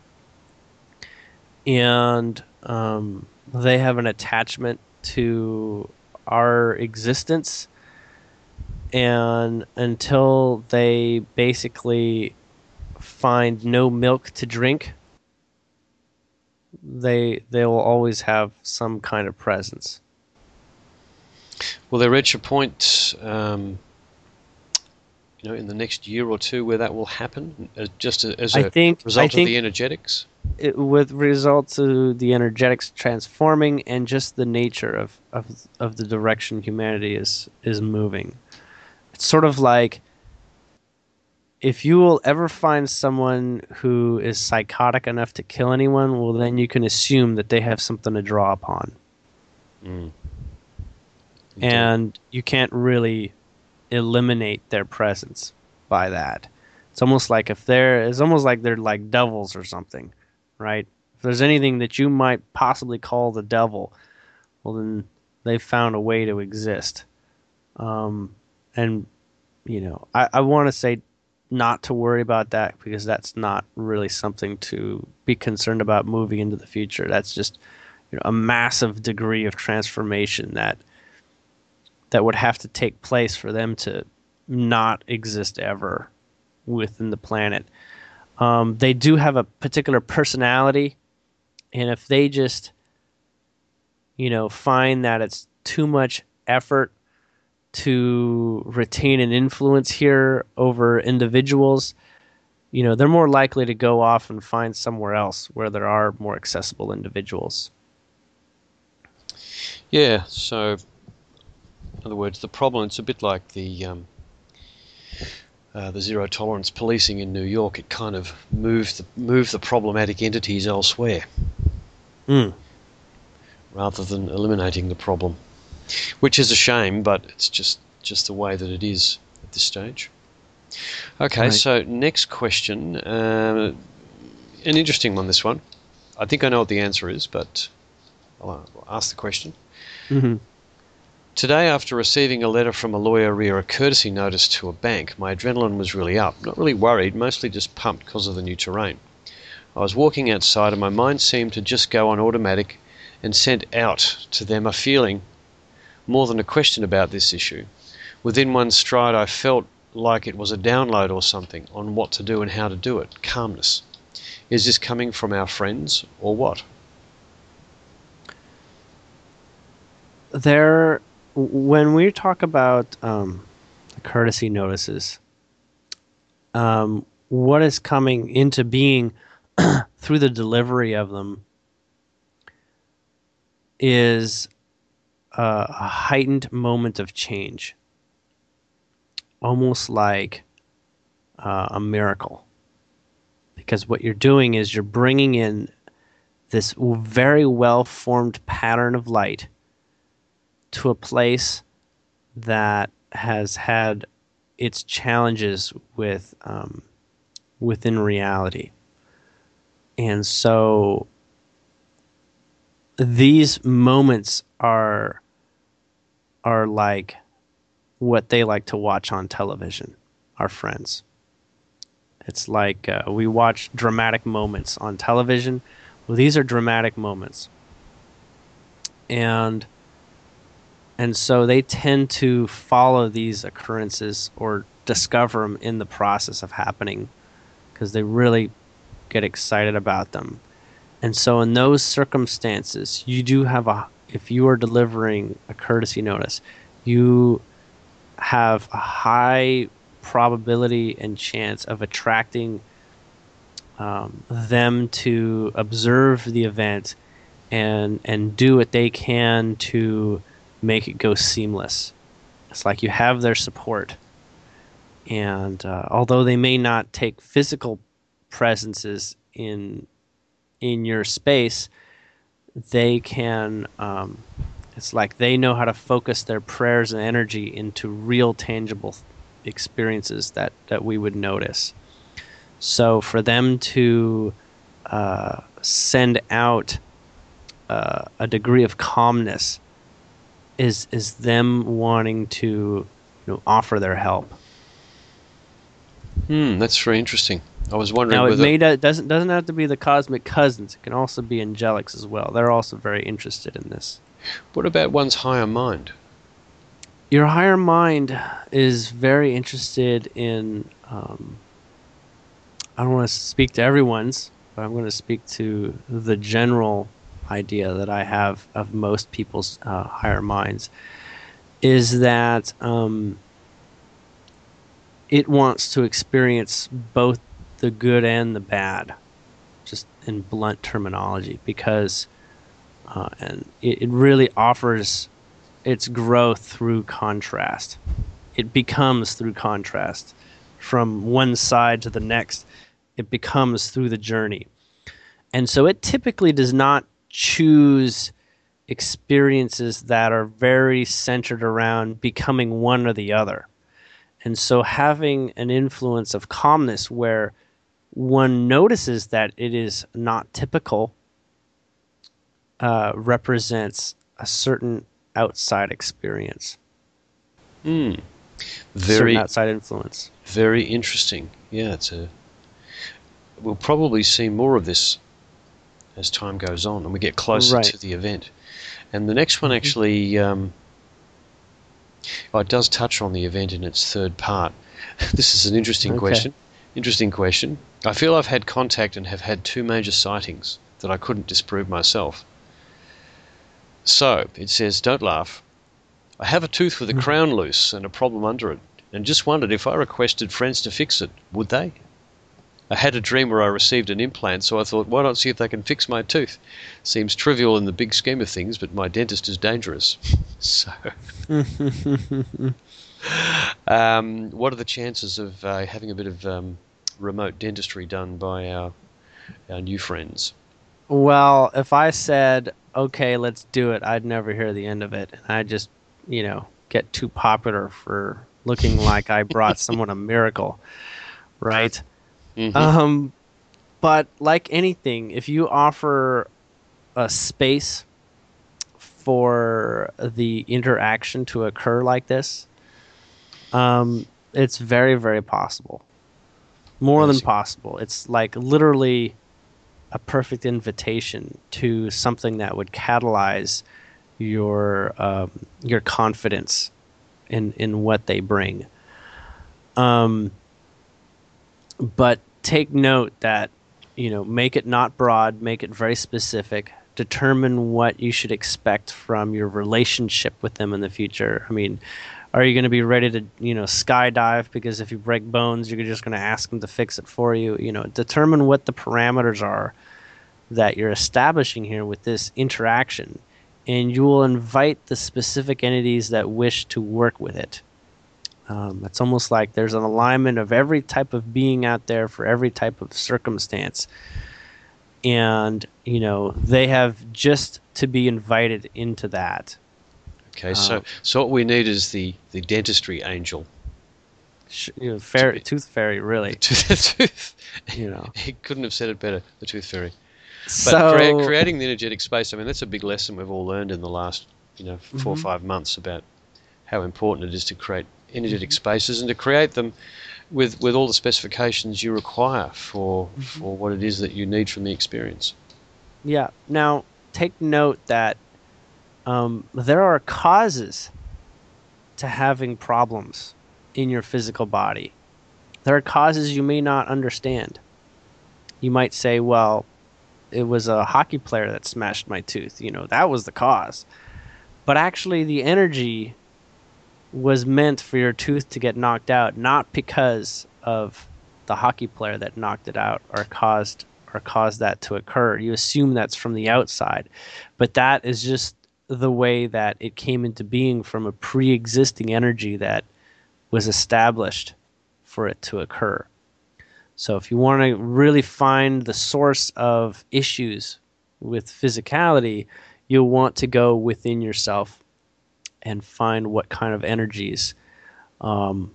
and um, they have an attachment to our existence. And until they basically find no milk to drink, they they will always have some kind of presence. Will they reach a point, um, you know, in the next year or two where that will happen, as, just as a I think, result I of think the energetics? It, with results of the energetics transforming and just the nature of, of of the direction humanity is is moving. It's sort of like if you will ever find someone who is psychotic enough to kill anyone, well, then you can assume that they have something to draw upon. Mm. And you can't really eliminate their presence by that. It's almost like if they're, it's almost like they're like devils or something, right? If there's anything that you might possibly call the devil, well, then they've found a way to exist. Um, and, you know, I, I want to say not to worry about that because that's not really something to be concerned about moving into the future. That's just, you know, a massive degree of transformation that that would have to take place for them to not exist ever within the planet. Um, they do have a particular personality, and if they just, you know, find that it's too much effort to retain an influence here over individuals, you know, they're more likely to go off and find somewhere else where there are more accessible individuals. Yeah, so in other words, the problem, it's a bit like the um, uh, the zero tolerance policing in New York. It kind of moved the, moved the problematic entities elsewhere Mm. rather than eliminating the problem, which is a shame, but it's just, just the way that it is at this stage. Okay, Right. So next question, uh, an interesting one, this one. I think I know what the answer is, but I'll ask the question. Mm-hmm. Today, after receiving a letter from a lawyer via a courtesy notice to a bank, my adrenaline was really up. Not really worried, mostly just pumped because of the new terrain. I was walking outside and my mind seemed to just go on automatic and sent out to them a feeling more than a question about this issue. Within one stride, I felt like it was a download or something on what to do and how to do it. Calmness. Is this coming from our friends or what? There, when we talk about um, the courtesy notices, um, what is coming into being through the delivery of them is a, a heightened moment of change, almost like uh, a miracle. Because what you're doing is you're bringing in this very well-formed pattern of light to a place that has had its challenges with um, within reality. And so these moments are are like what they like to watch on television, our friends. It's like uh, we watch dramatic moments on television. Well, these are dramatic moments. And and so they tend to follow these occurrences or discover them in the process of happening because they really get excited about them. And so in those circumstances, you do have a, if you are delivering a courtesy notice, you have a high probability and chance of attracting um, them to observe the event and and do what they can to make it go seamless. It's like you have their support. And uh, although they may not take physical presences in in your space, they can, um, it's like they know how to focus their prayers and energy into real tangible experiences that, that we would notice. So for them to uh, send out uh, a degree of calmness is is them wanting to, you know, offer their help. Hmm, that's very interesting. I was wondering Now, it whether... may not, doesn't doesn't have to be the cosmic cousins. It can also be angelics as well. They're also very interested in this. What about one's higher mind? Your higher mind is very interested in. Um, I don't want to speak to everyone's, but I'm going to speak to the general idea that I have of most people's uh, higher minds. Is that um, it wants to experience both the good and the bad, just in blunt terminology, because uh, and it, it really offers its growth through contrast. It becomes through contrast. From one side to the next, it becomes through the journey. And so it typically does not choose experiences that are very centered around becoming one or the other. And so having an influence of calmness where one notices that it is not typical uh, represents a certain outside experience. Hmm. Certain Very, outside influence. very interesting. Yeah, it's a... We'll probably see more of this as time goes on and we get closer Right. to the event. And the next one Mhm. actually, um, oh, it does touch on the event in its third part. This is an interesting Okay. question. Interesting question. I feel I've had contact and have had two major sightings that I couldn't disprove myself. So, it says, don't laugh. I have a tooth with a crown loose and a problem under it, and just wondered if I requested friends to fix it, would they? I had a dream where I received an implant, so I thought, why not see if they can fix my tooth? Seems trivial in the big scheme of things, but my dentist is dangerous. So, um, what are the chances of uh, having a bit of um, remote dentistry done by our, our new friends? Well, if I said, okay, let's do it, I'd never hear the end of it. And I'd just, you know, get too popular for looking like I brought someone a miracle, right? Mm-hmm. Um, but like anything, if you offer a space for the interaction to occur like this, um, it's very, very possible. More than possible. It's like literally a perfect invitation to something that would catalyze your um, your confidence in in what they bring. Um, but take note that, you know, make it not broad, make it very specific. Determine what you should expect from your relationship with them in the future. I mean, are you going to be ready to, you know, skydive because if you break bones, you're just going to ask them to fix it for you? You know, determine what the parameters are that you're establishing here with this interaction, and you will invite the specific entities that wish to work with it. Um, it's almost like there's an alignment of every type of being out there for every type of circumstance. and you know they have just to be invited into that. Okay, so Um, so what we need is the, the dentistry angel. sh- you know, To fairy, be, tooth fairy, the really. tooth, the tooth. You know, He couldn't have said it better, the tooth fairy. But crea- so creating the energetic space, I mean, that's a big lesson we've all learned in the last, you know, four or mhm, five months about how important it is to create energetic mhm, spaces and to create them with, with all the specifications you require for mhm. for what it is that you need from the experience. Yeah. Now take note that um, there are causes to having problems in your physical body. There are causes you may not understand. You might say, well, it was a hockey player that smashed my tooth. You know, that was the cause. But actually, the energy was meant for your tooth to get knocked out, not because of the hockey player that knocked it out or caused or caused that to occur. You assume that's from the outside, but that is just the way that it came into being from a pre-existing energy that was established for it to occur. So if you want to really find the source of issues with physicality, you'll want to go within yourself and find what kind of energies um,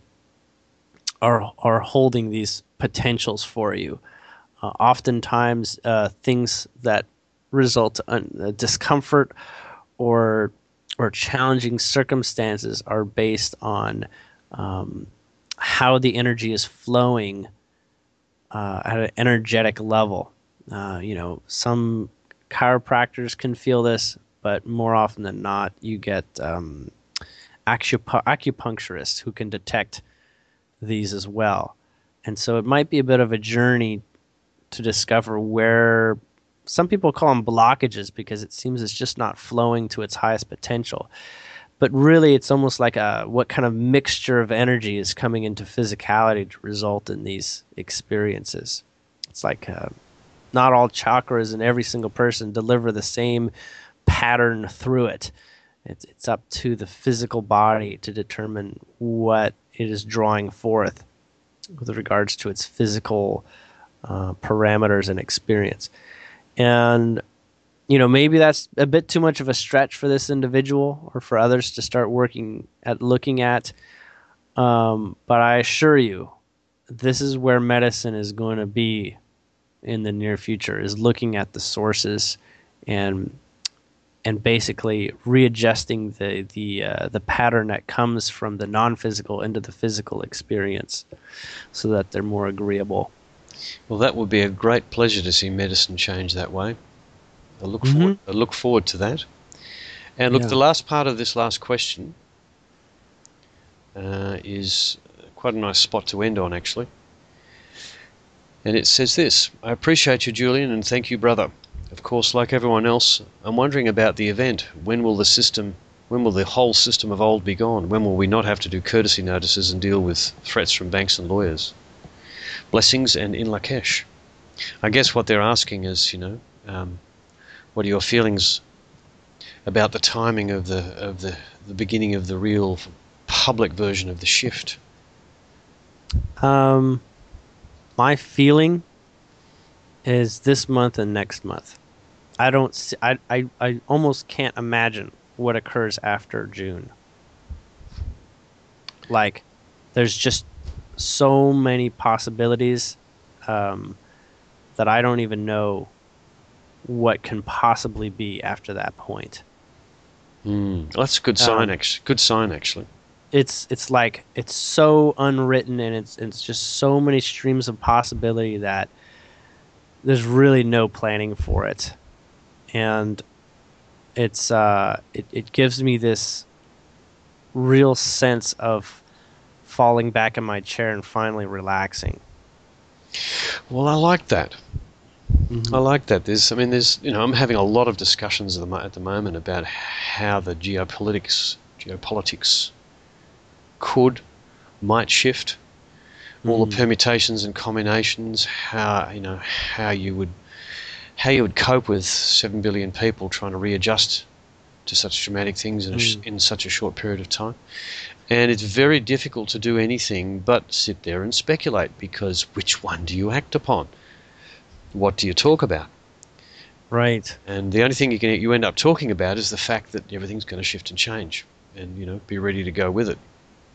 are are holding these potentials for you. Uh, oftentimes, uh, things that result in uh, discomfort or or challenging circumstances are based on um, how the energy is flowing uh, at an energetic level. Uh, you know, some chiropractors can feel this, but more often than not, you get um, acupu- acupuncturists who can detect these as well. And so it might be a bit of a journey to discover where some people call them blockages because it seems it's just not flowing to its highest potential. But really, it's almost like a what kind of mixture of energy is coming into physicality to result in these experiences. It's like uh, not all chakras in every single person deliver the same pattern through it. It's, it's up to the physical body to determine what it is drawing forth with regards to its physical uh, parameters and experience. And, you know, maybe that's a bit too much of a stretch for this individual or for others to start working at looking at. Um, but I assure you, this is where medicine is going to be in the near future, is looking at the sources and and basically readjusting the the uh, the pattern that comes from the non-physical into the physical experience, so that they're more agreeable. Well, that would be a great pleasure to see medicine change that way. I look forward. Mm-hmm. I look forward to that. And look, the Yeah. last part of this last question uh, is quite a nice spot to end on, actually. And it says this: I appreciate you, Julian, and thank you, brother. Of course, like everyone else, I'm wondering about the event. When will the system, when will the whole system of old be gone? When will we not have to do courtesy notices and deal with threats from banks and lawyers? Blessings and in Lakesh. I guess what they're asking is, you know, um, what are your feelings about the timing of the of the, the beginning of the real public version of the shift? Um, my feeling is this month and next month. I don't. See, I, I. I almost can't imagine what occurs after June. Like, there's just so many possibilities um, that I don't even know what can possibly be after that point. Mm, that's a good sign, Um, actually. Good sign, actually. it's it's like it's so unwritten and it's it's just so many streams of possibility that there's really no planning for it, and it's uh it, it gives me this real sense of falling back in my chair and finally relaxing. Well, I like that. I Hmm. like that. There's, I mean, there's, you know, I'm having a lot of discussions at the, mo- at the moment about how the geopolitics, geopolitics could, might shift, all the Mm. permutations and combinations, how, you know, how you would, how you would cope with seven billion people trying to readjust to such dramatic things in, a sh- Mm. in such a short period of time. And it's very difficult to do anything but sit there and speculate, because which one do you act upon? What do you talk about? Right. And the only thing you can you end up talking about is the fact that everything's going to shift and change, and you know, be ready to go with it.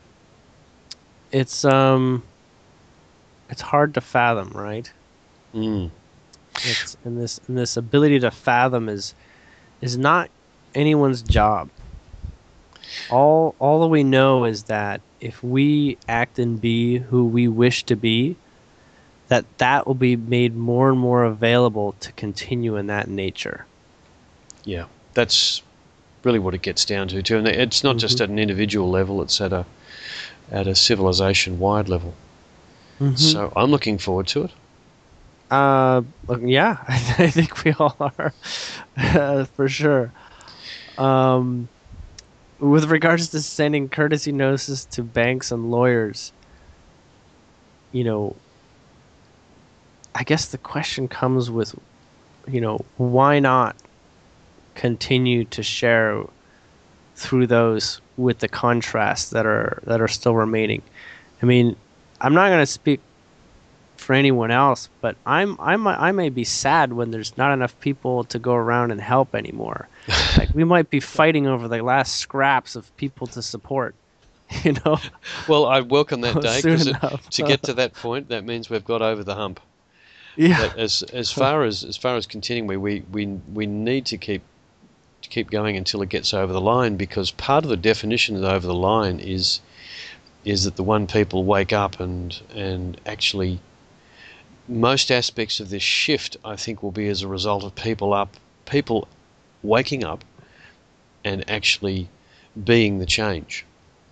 It's um it's hard to fathom, right? Mm. It's and this and this ability to fathom is is not anyone's job. All all that we know is that if we act and be who we wish to be, that that will be made more and more available to continue in that nature. Yeah, that's really what it gets down to too. And it's not Hmm. just at an individual level; it's at a at a civilization-wide level. Hmm. So I'm looking forward to it. Uh, look, yeah, I think we all are, uh, for sure. Um, with regards to sending courtesy notices to banks and lawyers, you know, I guess the question comes with, you know, why not continue to share through those with the contrasts that are that are still remaining? I mean, I'm not going to speak for anyone else, but I'm I'm I may be sad when there's not enough people to go around and help anymore. Like we might be fighting over the last scraps of people to support, you know, Well, I welcome that day soon because enough. to get to that point, that means we've got over the hump. Yeah. But as as far as as far as continuing, we we we need to keep to keep going until it gets over the line, because part of the definition of over the line is is that the one people wake up and and actually most aspects of this shift, I think, will be as a result of people up people waking up and actually being the change.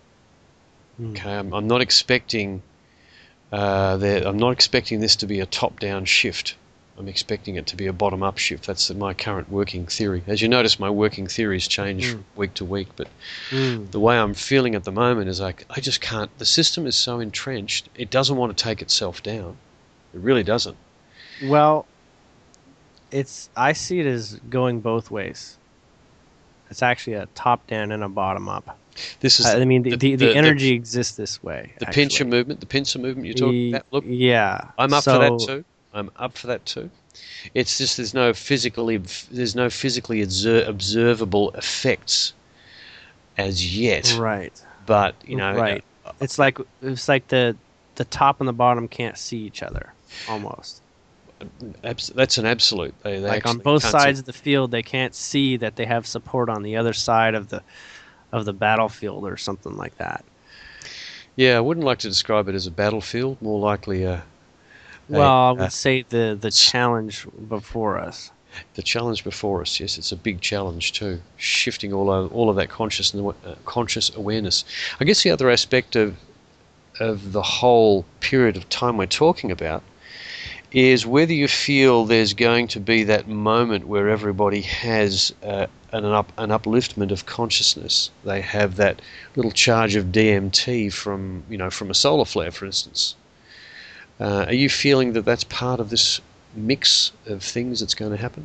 Mm. Okay, I'm, I'm not expecting uh, that. I'm not expecting this to be a top-down shift. I'm expecting it to be a bottom-up shift. That's my current working theory. As you notice, my working theories change Mm. week to week, but Mm. the way I'm feeling at the moment is like I just can't. The system is so entrenched; it doesn't want to take itself down. It really doesn't. Well, it's I see it as going both ways. It's actually a top down and a bottom up. This is I the I mean, the, the the, the the, the, energy exists this way, the pincher actually. movement, the pincer movement you're talking E- about. Look, yeah. I'm up for that So, too. I'm up for that too. It's just there's no physically there's no physically obser- observable effects as yet. right. But you know, Right. It's like it's like the the top and the bottom can't see each other almost. uh, that's an absolute. They, they Like on actually both can't see. sides of the field, they can't see that they have support on the other side of the of the battlefield or something like that. Yeah, I wouldn't like to describe it as a battlefield. More likely a, a, Well, I a would say the the challenge before us. the challenge before us. Yes, it's a big challenge too. Shifting all of, all of that conscious uh, conscious awareness. I guess the other aspect of of the whole period of time we're talking about is whether you feel there's going to be that moment where everybody has uh, an, up, an upliftment of consciousness. They have that little charge of D M T from, you know, from a solar flare, for instance. Uh, are you feeling that that's part of this mix of things that's going to happen?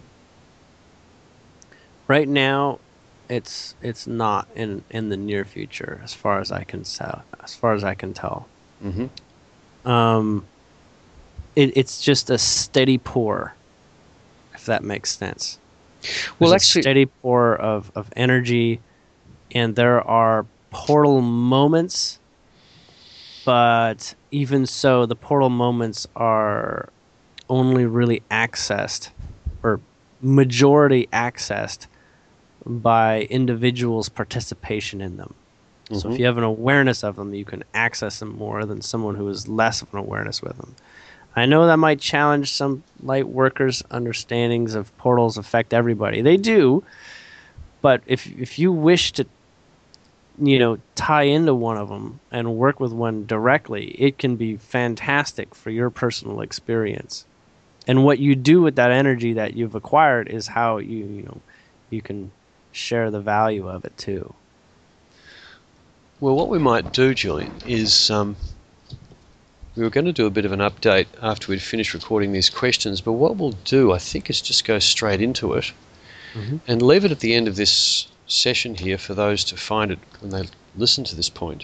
Right now, it's it's not in in the near future, as far as I can tell. As far as I can tell, Mm-hmm. um, it, it's just a steady pour, if that makes sense. There's Well, a actually, steady pour of of energy, and there are portal moments. But even so, the portal moments are only really accessed, or majority accessed, by individuals' participation in them. So mm-hmm. if you have an awareness of them, you can access them more than someone who has less of an awareness with them. I know that might challenge some light workers' understandings of portals affect everybody. They do, but if if you wish to, you know, tie into one of them and work with one directly, it can be fantastic for your personal experience. And what you do with that energy that you've acquired is how you, you know, you can share the value of it too. Well, what we might do, Julian, is um, we were going to do a bit of an update after we'd finished recording these questions, but what we'll do, I think, is just go straight into it. Mm-hmm. And leave it at the end of this session here for those to find it when they listen to this point.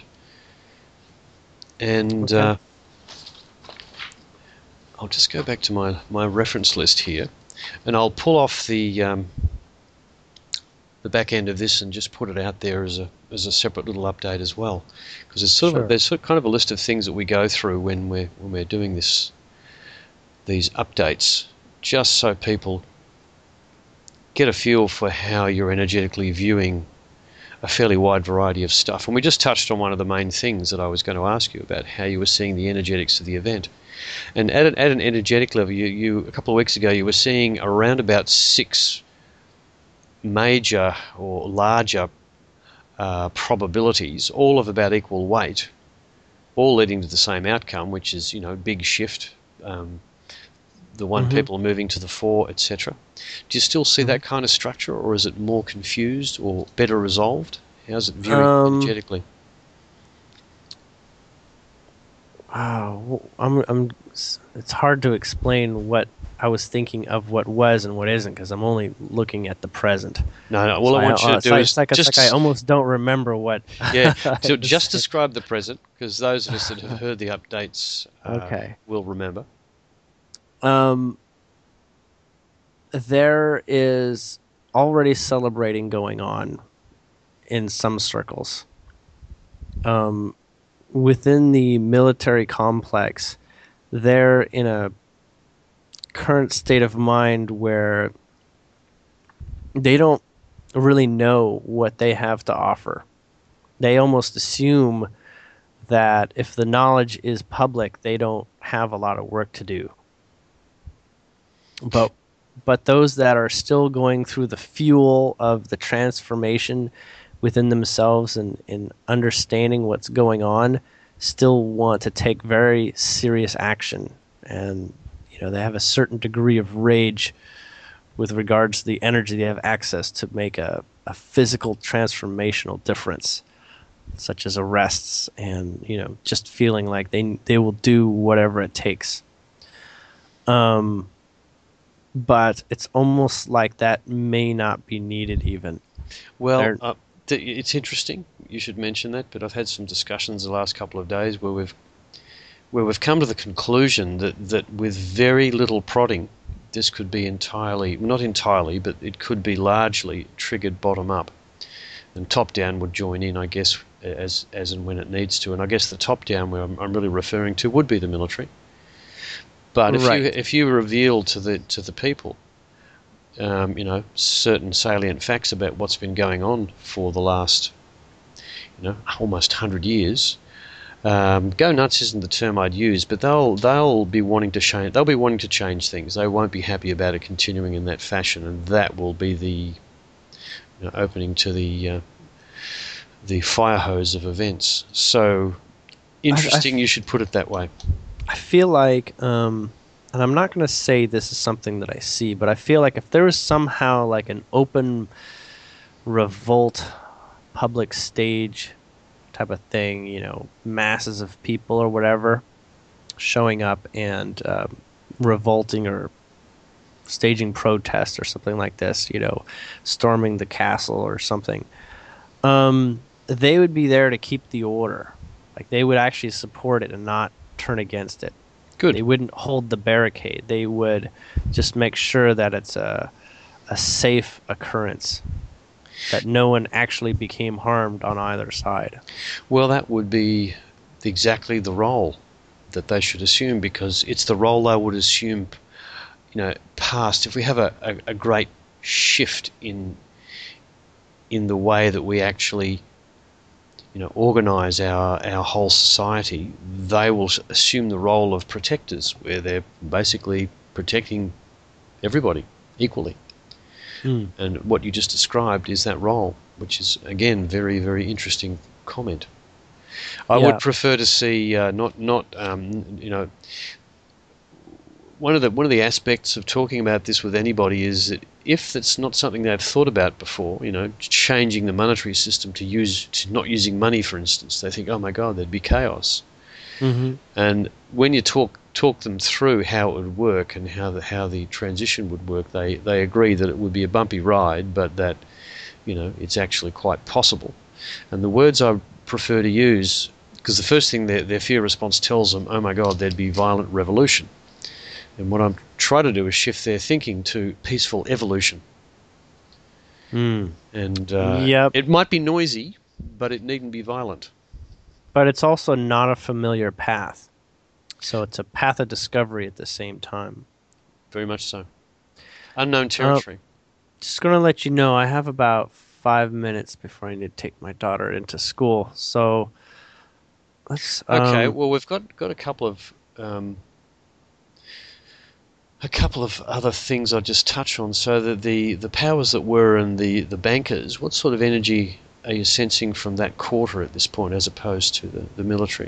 And Okay. uh, I'll just go back to my, my reference list here. And I'll pull off the um, the back end of this and just put it out there as a as a separate little update as well, because there's sort Sure. of a, there's sort of kind of a list of things that we go through when we're when we're doing this these updates, just so people get a feel for how you're energetically viewing a fairly wide variety of stuff. And we just touched on one of the main things that I was going to ask you about, how you were seeing the energetics of the event. And at an, at an energetic level, you, you a couple of weeks ago, you were seeing around about six major or larger uh, probabilities, all of about equal weight, all leading to the same outcome, which is, you know, big shift, um, the one Mm-hmm. people are moving to the fore, et cetera. Do you still see Mm-hmm. that kind of structure, or is it more confused or better resolved? How's it viewing Um, energetically? Wow, I'm, I'm. It's hard to explain what I was thinking of, what was and what isn't, because I'm only looking at the present. No, no. All So I want you uh, to it's do like, is it's like, it's just like I almost don't remember what. yeah, I so was just saying. describe the present, because those of us that have heard the updates uh, Okay. will remember. Um, there is already celebrating going on in some circles. Um, within the military complex, they're in a current state of mind where they don't really know what they have to offer. They almost assume that if the knowledge is public, they don't have a lot of work to do. But but those that are still going through the fuel of the transformation within themselves and in understanding what's going on still want to take very serious action. And you know, they have a certain degree of rage with regards to the energy they have access to make a, a physical transformational difference, such as arrests and, you know, just feeling like they they will do whatever it takes. Um, but it's almost like that may not be needed even. Well, uh, th- it's interesting you should mention that, but I've had some discussions the last couple of days where we've where we've come to the conclusion that, that with very little prodding, this could be entirely, not entirely, but it could be largely triggered bottom up. And top down would join in, I guess, as as and when it needs to. And I guess the top down where I'm, I'm really referring to would be the military. But if Right. you if you reveal to the to the people, um, you know, certain salient facts about what's been going on for the last, you know, almost hundred years, um, go nuts isn't the term I'd use, but they'll they'll be wanting to change. They'll be wanting to change things. They won't be happy about it continuing in that fashion, and that will be the, you know, opening to the uh, the fire hose of events. So interesting. I, I, you should put it that way. I feel like, um, and I'm not going to say this is something that I see, but I feel like if there was somehow like an open revolt, public stage type of thing, you know, masses of people or whatever showing up and uh, revolting or staging protests or something like this, you know, storming the castle or something, um, they would be there to keep the order. Like they would actually support it and not turn against it. Good. They wouldn't hold the barricade. They would just make sure that it's a a safe occurrence, that no one actually became harmed on either side. Well, that would be exactly the role that they should assume, because it's the role they would assume, you know, past. If we have a, a, a great shift in in the way that we actually, you know, organise our, our whole society, they will assume the role of protectors, where they're basically protecting everybody equally. Mm. And what you just described is that role, which is, again, very, very interesting comment. I Yeah. would prefer to see uh, not not um, you know, one of the one of the aspects of talking about this with anybody is that if that's not something they've thought about before, you know, changing the monetary system to use to not using money, for instance, they think, oh my God, there'd be chaos. Mm-hmm. And when you talk talk them through how it would work and how the how the transition would work, they they agree that it would be a bumpy ride, but that, you know, it's actually quite possible. And the words I prefer to use, because the first thing their, their fear response tells them, oh my God, there'd be violent revolution. And what I'm trying to do is shift their thinking to peaceful evolution. Mm. And uh, Yep. it might be noisy, but it needn't be violent. But it's also not a familiar path. So it's a path of discovery at the same time. Very much so. Unknown territory. Uh, just going to let you know, I have about five minutes before I need to take my daughter into school. So let's... Um, okay, well, we've got, got a couple of... Um, a couple of other things I'll just touch on. So that the, the powers that were and the, the bankers, what sort of energy are you sensing from that quarter at this point as opposed to the, the military?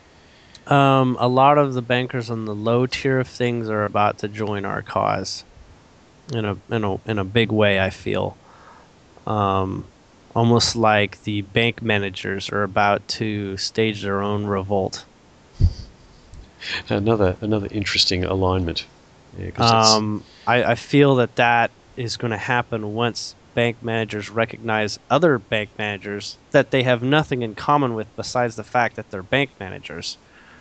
Um, a lot of the bankers on the low tier of things are about to join our cause in a in a in a big way, I feel. Um, almost like the bank managers are about to stage their own revolt. Another another interesting alignment. Yeah, 'cause Um, I, I feel that that is going to happen once bank managers recognize other bank managers that they have nothing in common with besides the fact that they're bank managers.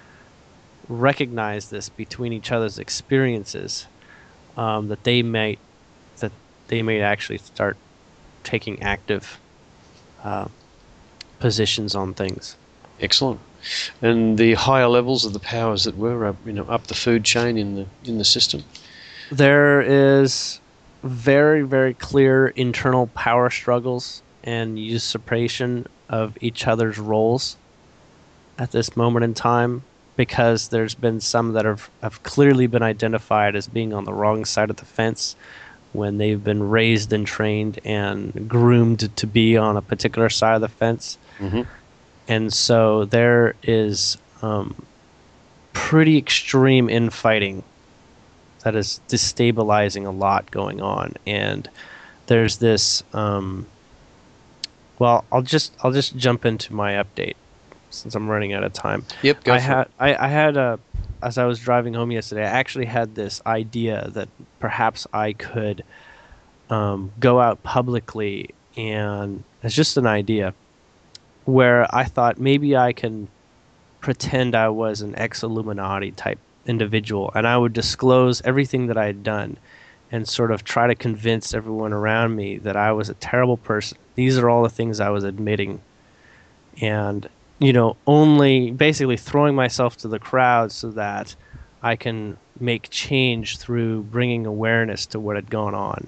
Recognize this between each other's experiences, um, that they may that they may actually start taking active uh, positions on things. Excellent. And the higher levels of the powers that were up, you know, up the food chain in the in the system. There is very, very clear internal power struggles and usurpation of each other's roles at this moment in time, because there's been some that have, have clearly been identified as being on the wrong side of the fence when they've been raised and trained and groomed to be on a particular side of the fence. Mm-hmm. And so there is um, pretty extreme infighting that is destabilizing a lot going on. And there's this um, well, I'll just I'll just jump into my update since I'm running out of time. Yep, go I for had it. I, I had a as I was driving home yesterday, I actually had this idea that perhaps I could um, go out publicly, and it's just an idea where I thought maybe I can pretend I was an ex-Illuminati type individual, and I would disclose everything that I had done and sort of try to convince everyone around me that I was a terrible person. These are all the things I was admitting. And, you know, only basically throwing myself to the crowd so that I can make change through bringing awareness to what had gone on.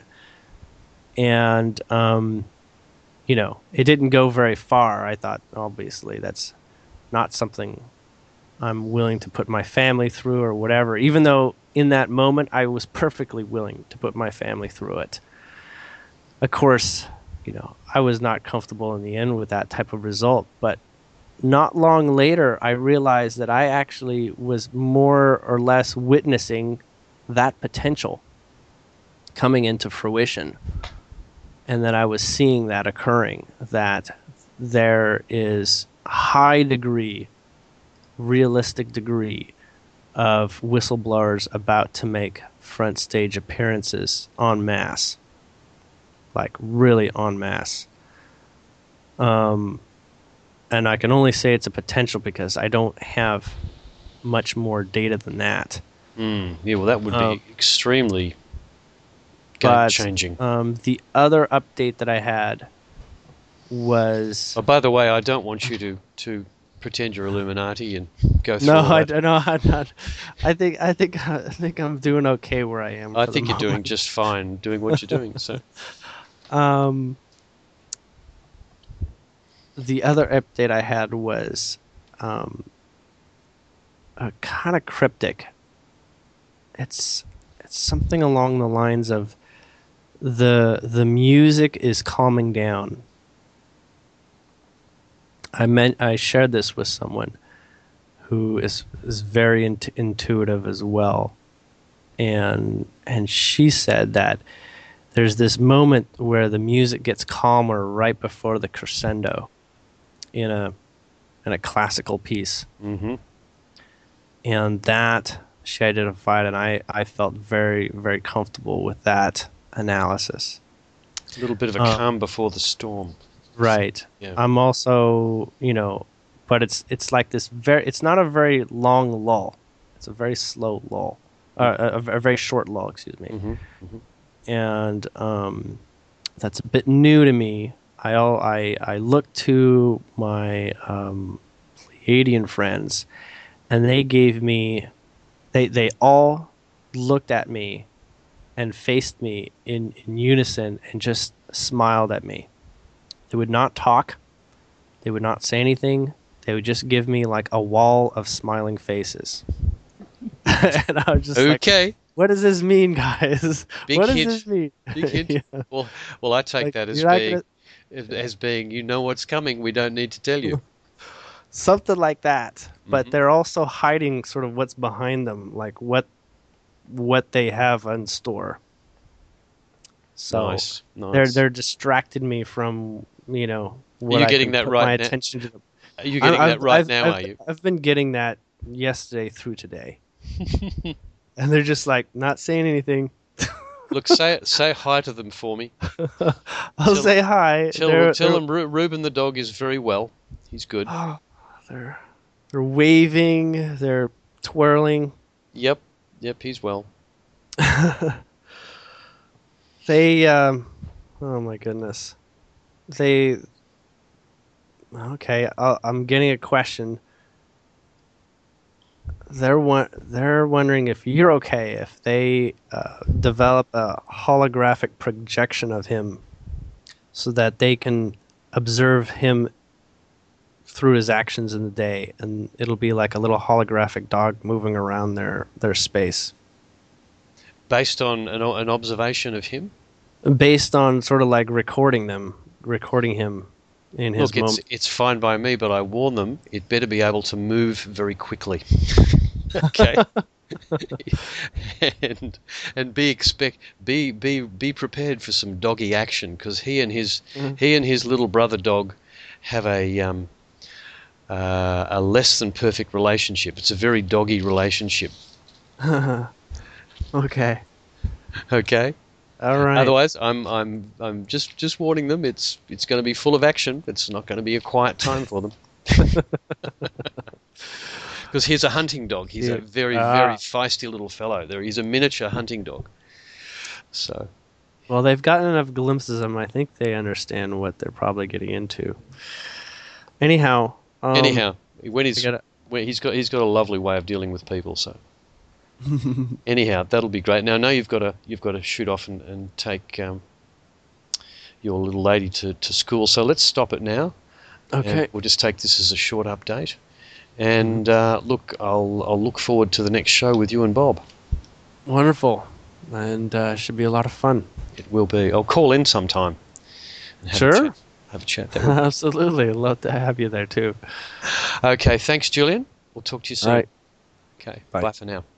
And, um, you know, it didn't go very far. I thought, obviously, that's not something I'm willing to put my family through or whatever, even though in that moment I was perfectly willing to put my family through it. Of course, you know, I was not comfortable in the end with that type of result, but not long later I realized that I actually was more or less witnessing that potential coming into fruition, and that I was seeing that occurring, that there is a high degree, realistic degree of whistleblowers about to make front stage appearances en masse, like really en masse. Um, and I can only say it's a potential because I don't have much more data than that. Mm, yeah, well, that would be Um, extremely but game-changing. um, the other update that I had was Oh, by the way, I don't want you to, to pretend you're Illuminati and go through no, all I that. don't know. I'm not. I think I think I think I'm doing okay where I am. I for think the you're doing moment. just fine doing what you're doing. So, Um, the other update I had was um, a kind of cryptic. It's it's something along the lines of the the music is calming down. I meant I shared this with someone who is is very int- intuitive as well, and and she said that there's this moment where the music gets calmer right before the crescendo in a in a classical piece, mm-hmm. and that she identified, and I I felt very very comfortable with that analysis. A little bit of a Um, calm before the storm. right. Yeah. I'm also, you know, but it's it's like this very. It's not a very long lull. It's a very slow lull. uh, a, a very short lull, excuse me. Mm-hmm. Mm-hmm. And um, that's a bit new to me. I all I I looked to my um, Pleiadian friends, and they gave me they they all looked at me and faced me in, in unison and just smiled at me. They would not talk. They would not say anything. They would just give me like a wall of smiling faces. And I was just Okay. like, what does this mean, guys? Big what does hint. this mean? Big hint. Yeah. Well, well, I take Like, that as you're not being, gonna- as being, you know what's coming. We don't need to tell you. Something like that. But Mhm. they're also hiding sort of what's behind them, like what what they have in store. So Nice, nice. they're they're distracting me from, you know, what you I getting can that put right my now? attention to. The, Are you I'm- getting that I've- right I've- now? I've- Are you? I've been getting that yesterday through today, and they're just like not saying anything. Look, say say hi to them for me. I'll Tell- say hi. Tell they're, tell they're, them Ru- Reuben the dog is very well. He's good. oh, they're they're waving. They're twirling. Yep, yep, he's well. They um, oh my goodness. They okay. i I'm getting a question. They're one, they're wondering if you're okay if they uh, develop a holographic projection of him so that they can observe him through his actions in the day, and it'll be like a little holographic dog moving around their, their space. Based on an, an observation of him. Based on sort of like recording them, recording him in his Look, it's moment. it's fine by me, but I warn them it better be able to move very quickly. Okay. and and be expect be be be prepared for some doggy action, because he and his Mhm. he and his little brother dog have a um uh, a less than perfect relationship. It's a very doggy relationship. Okay. Okay. All right. Otherwise, I'm I'm I'm just just warning them. It's it's going to be full of action. It's not going to be a quiet time for them. Because he's a hunting dog. He's Yeah. a very Ah. very feisty little fellow. There, he's a miniature hunting dog. So Well, they've gotten enough glimpses of him. I think they understand what they're probably getting into. Anyhow. Um, anyhow, when I he's gotta, when he's got he's got a lovely way of dealing with people. So anyhow, that'll be great. Now, I know you've got to you've got to shoot off and, and take um, your little lady to, to school. So let's stop it now. okay. And we'll just take this as a short update. And uh, look, I'll I'll look forward to the next show with you and Bob. Wonderful. And uh, should be a lot of fun. It will be. I'll call in sometime. and have a Sure. chat- Have a chat. That would- Absolutely. I'd love to have you there too. Okay. Thanks, Julian. We'll talk to you soon. All right. Okay. Bye. Bye for now.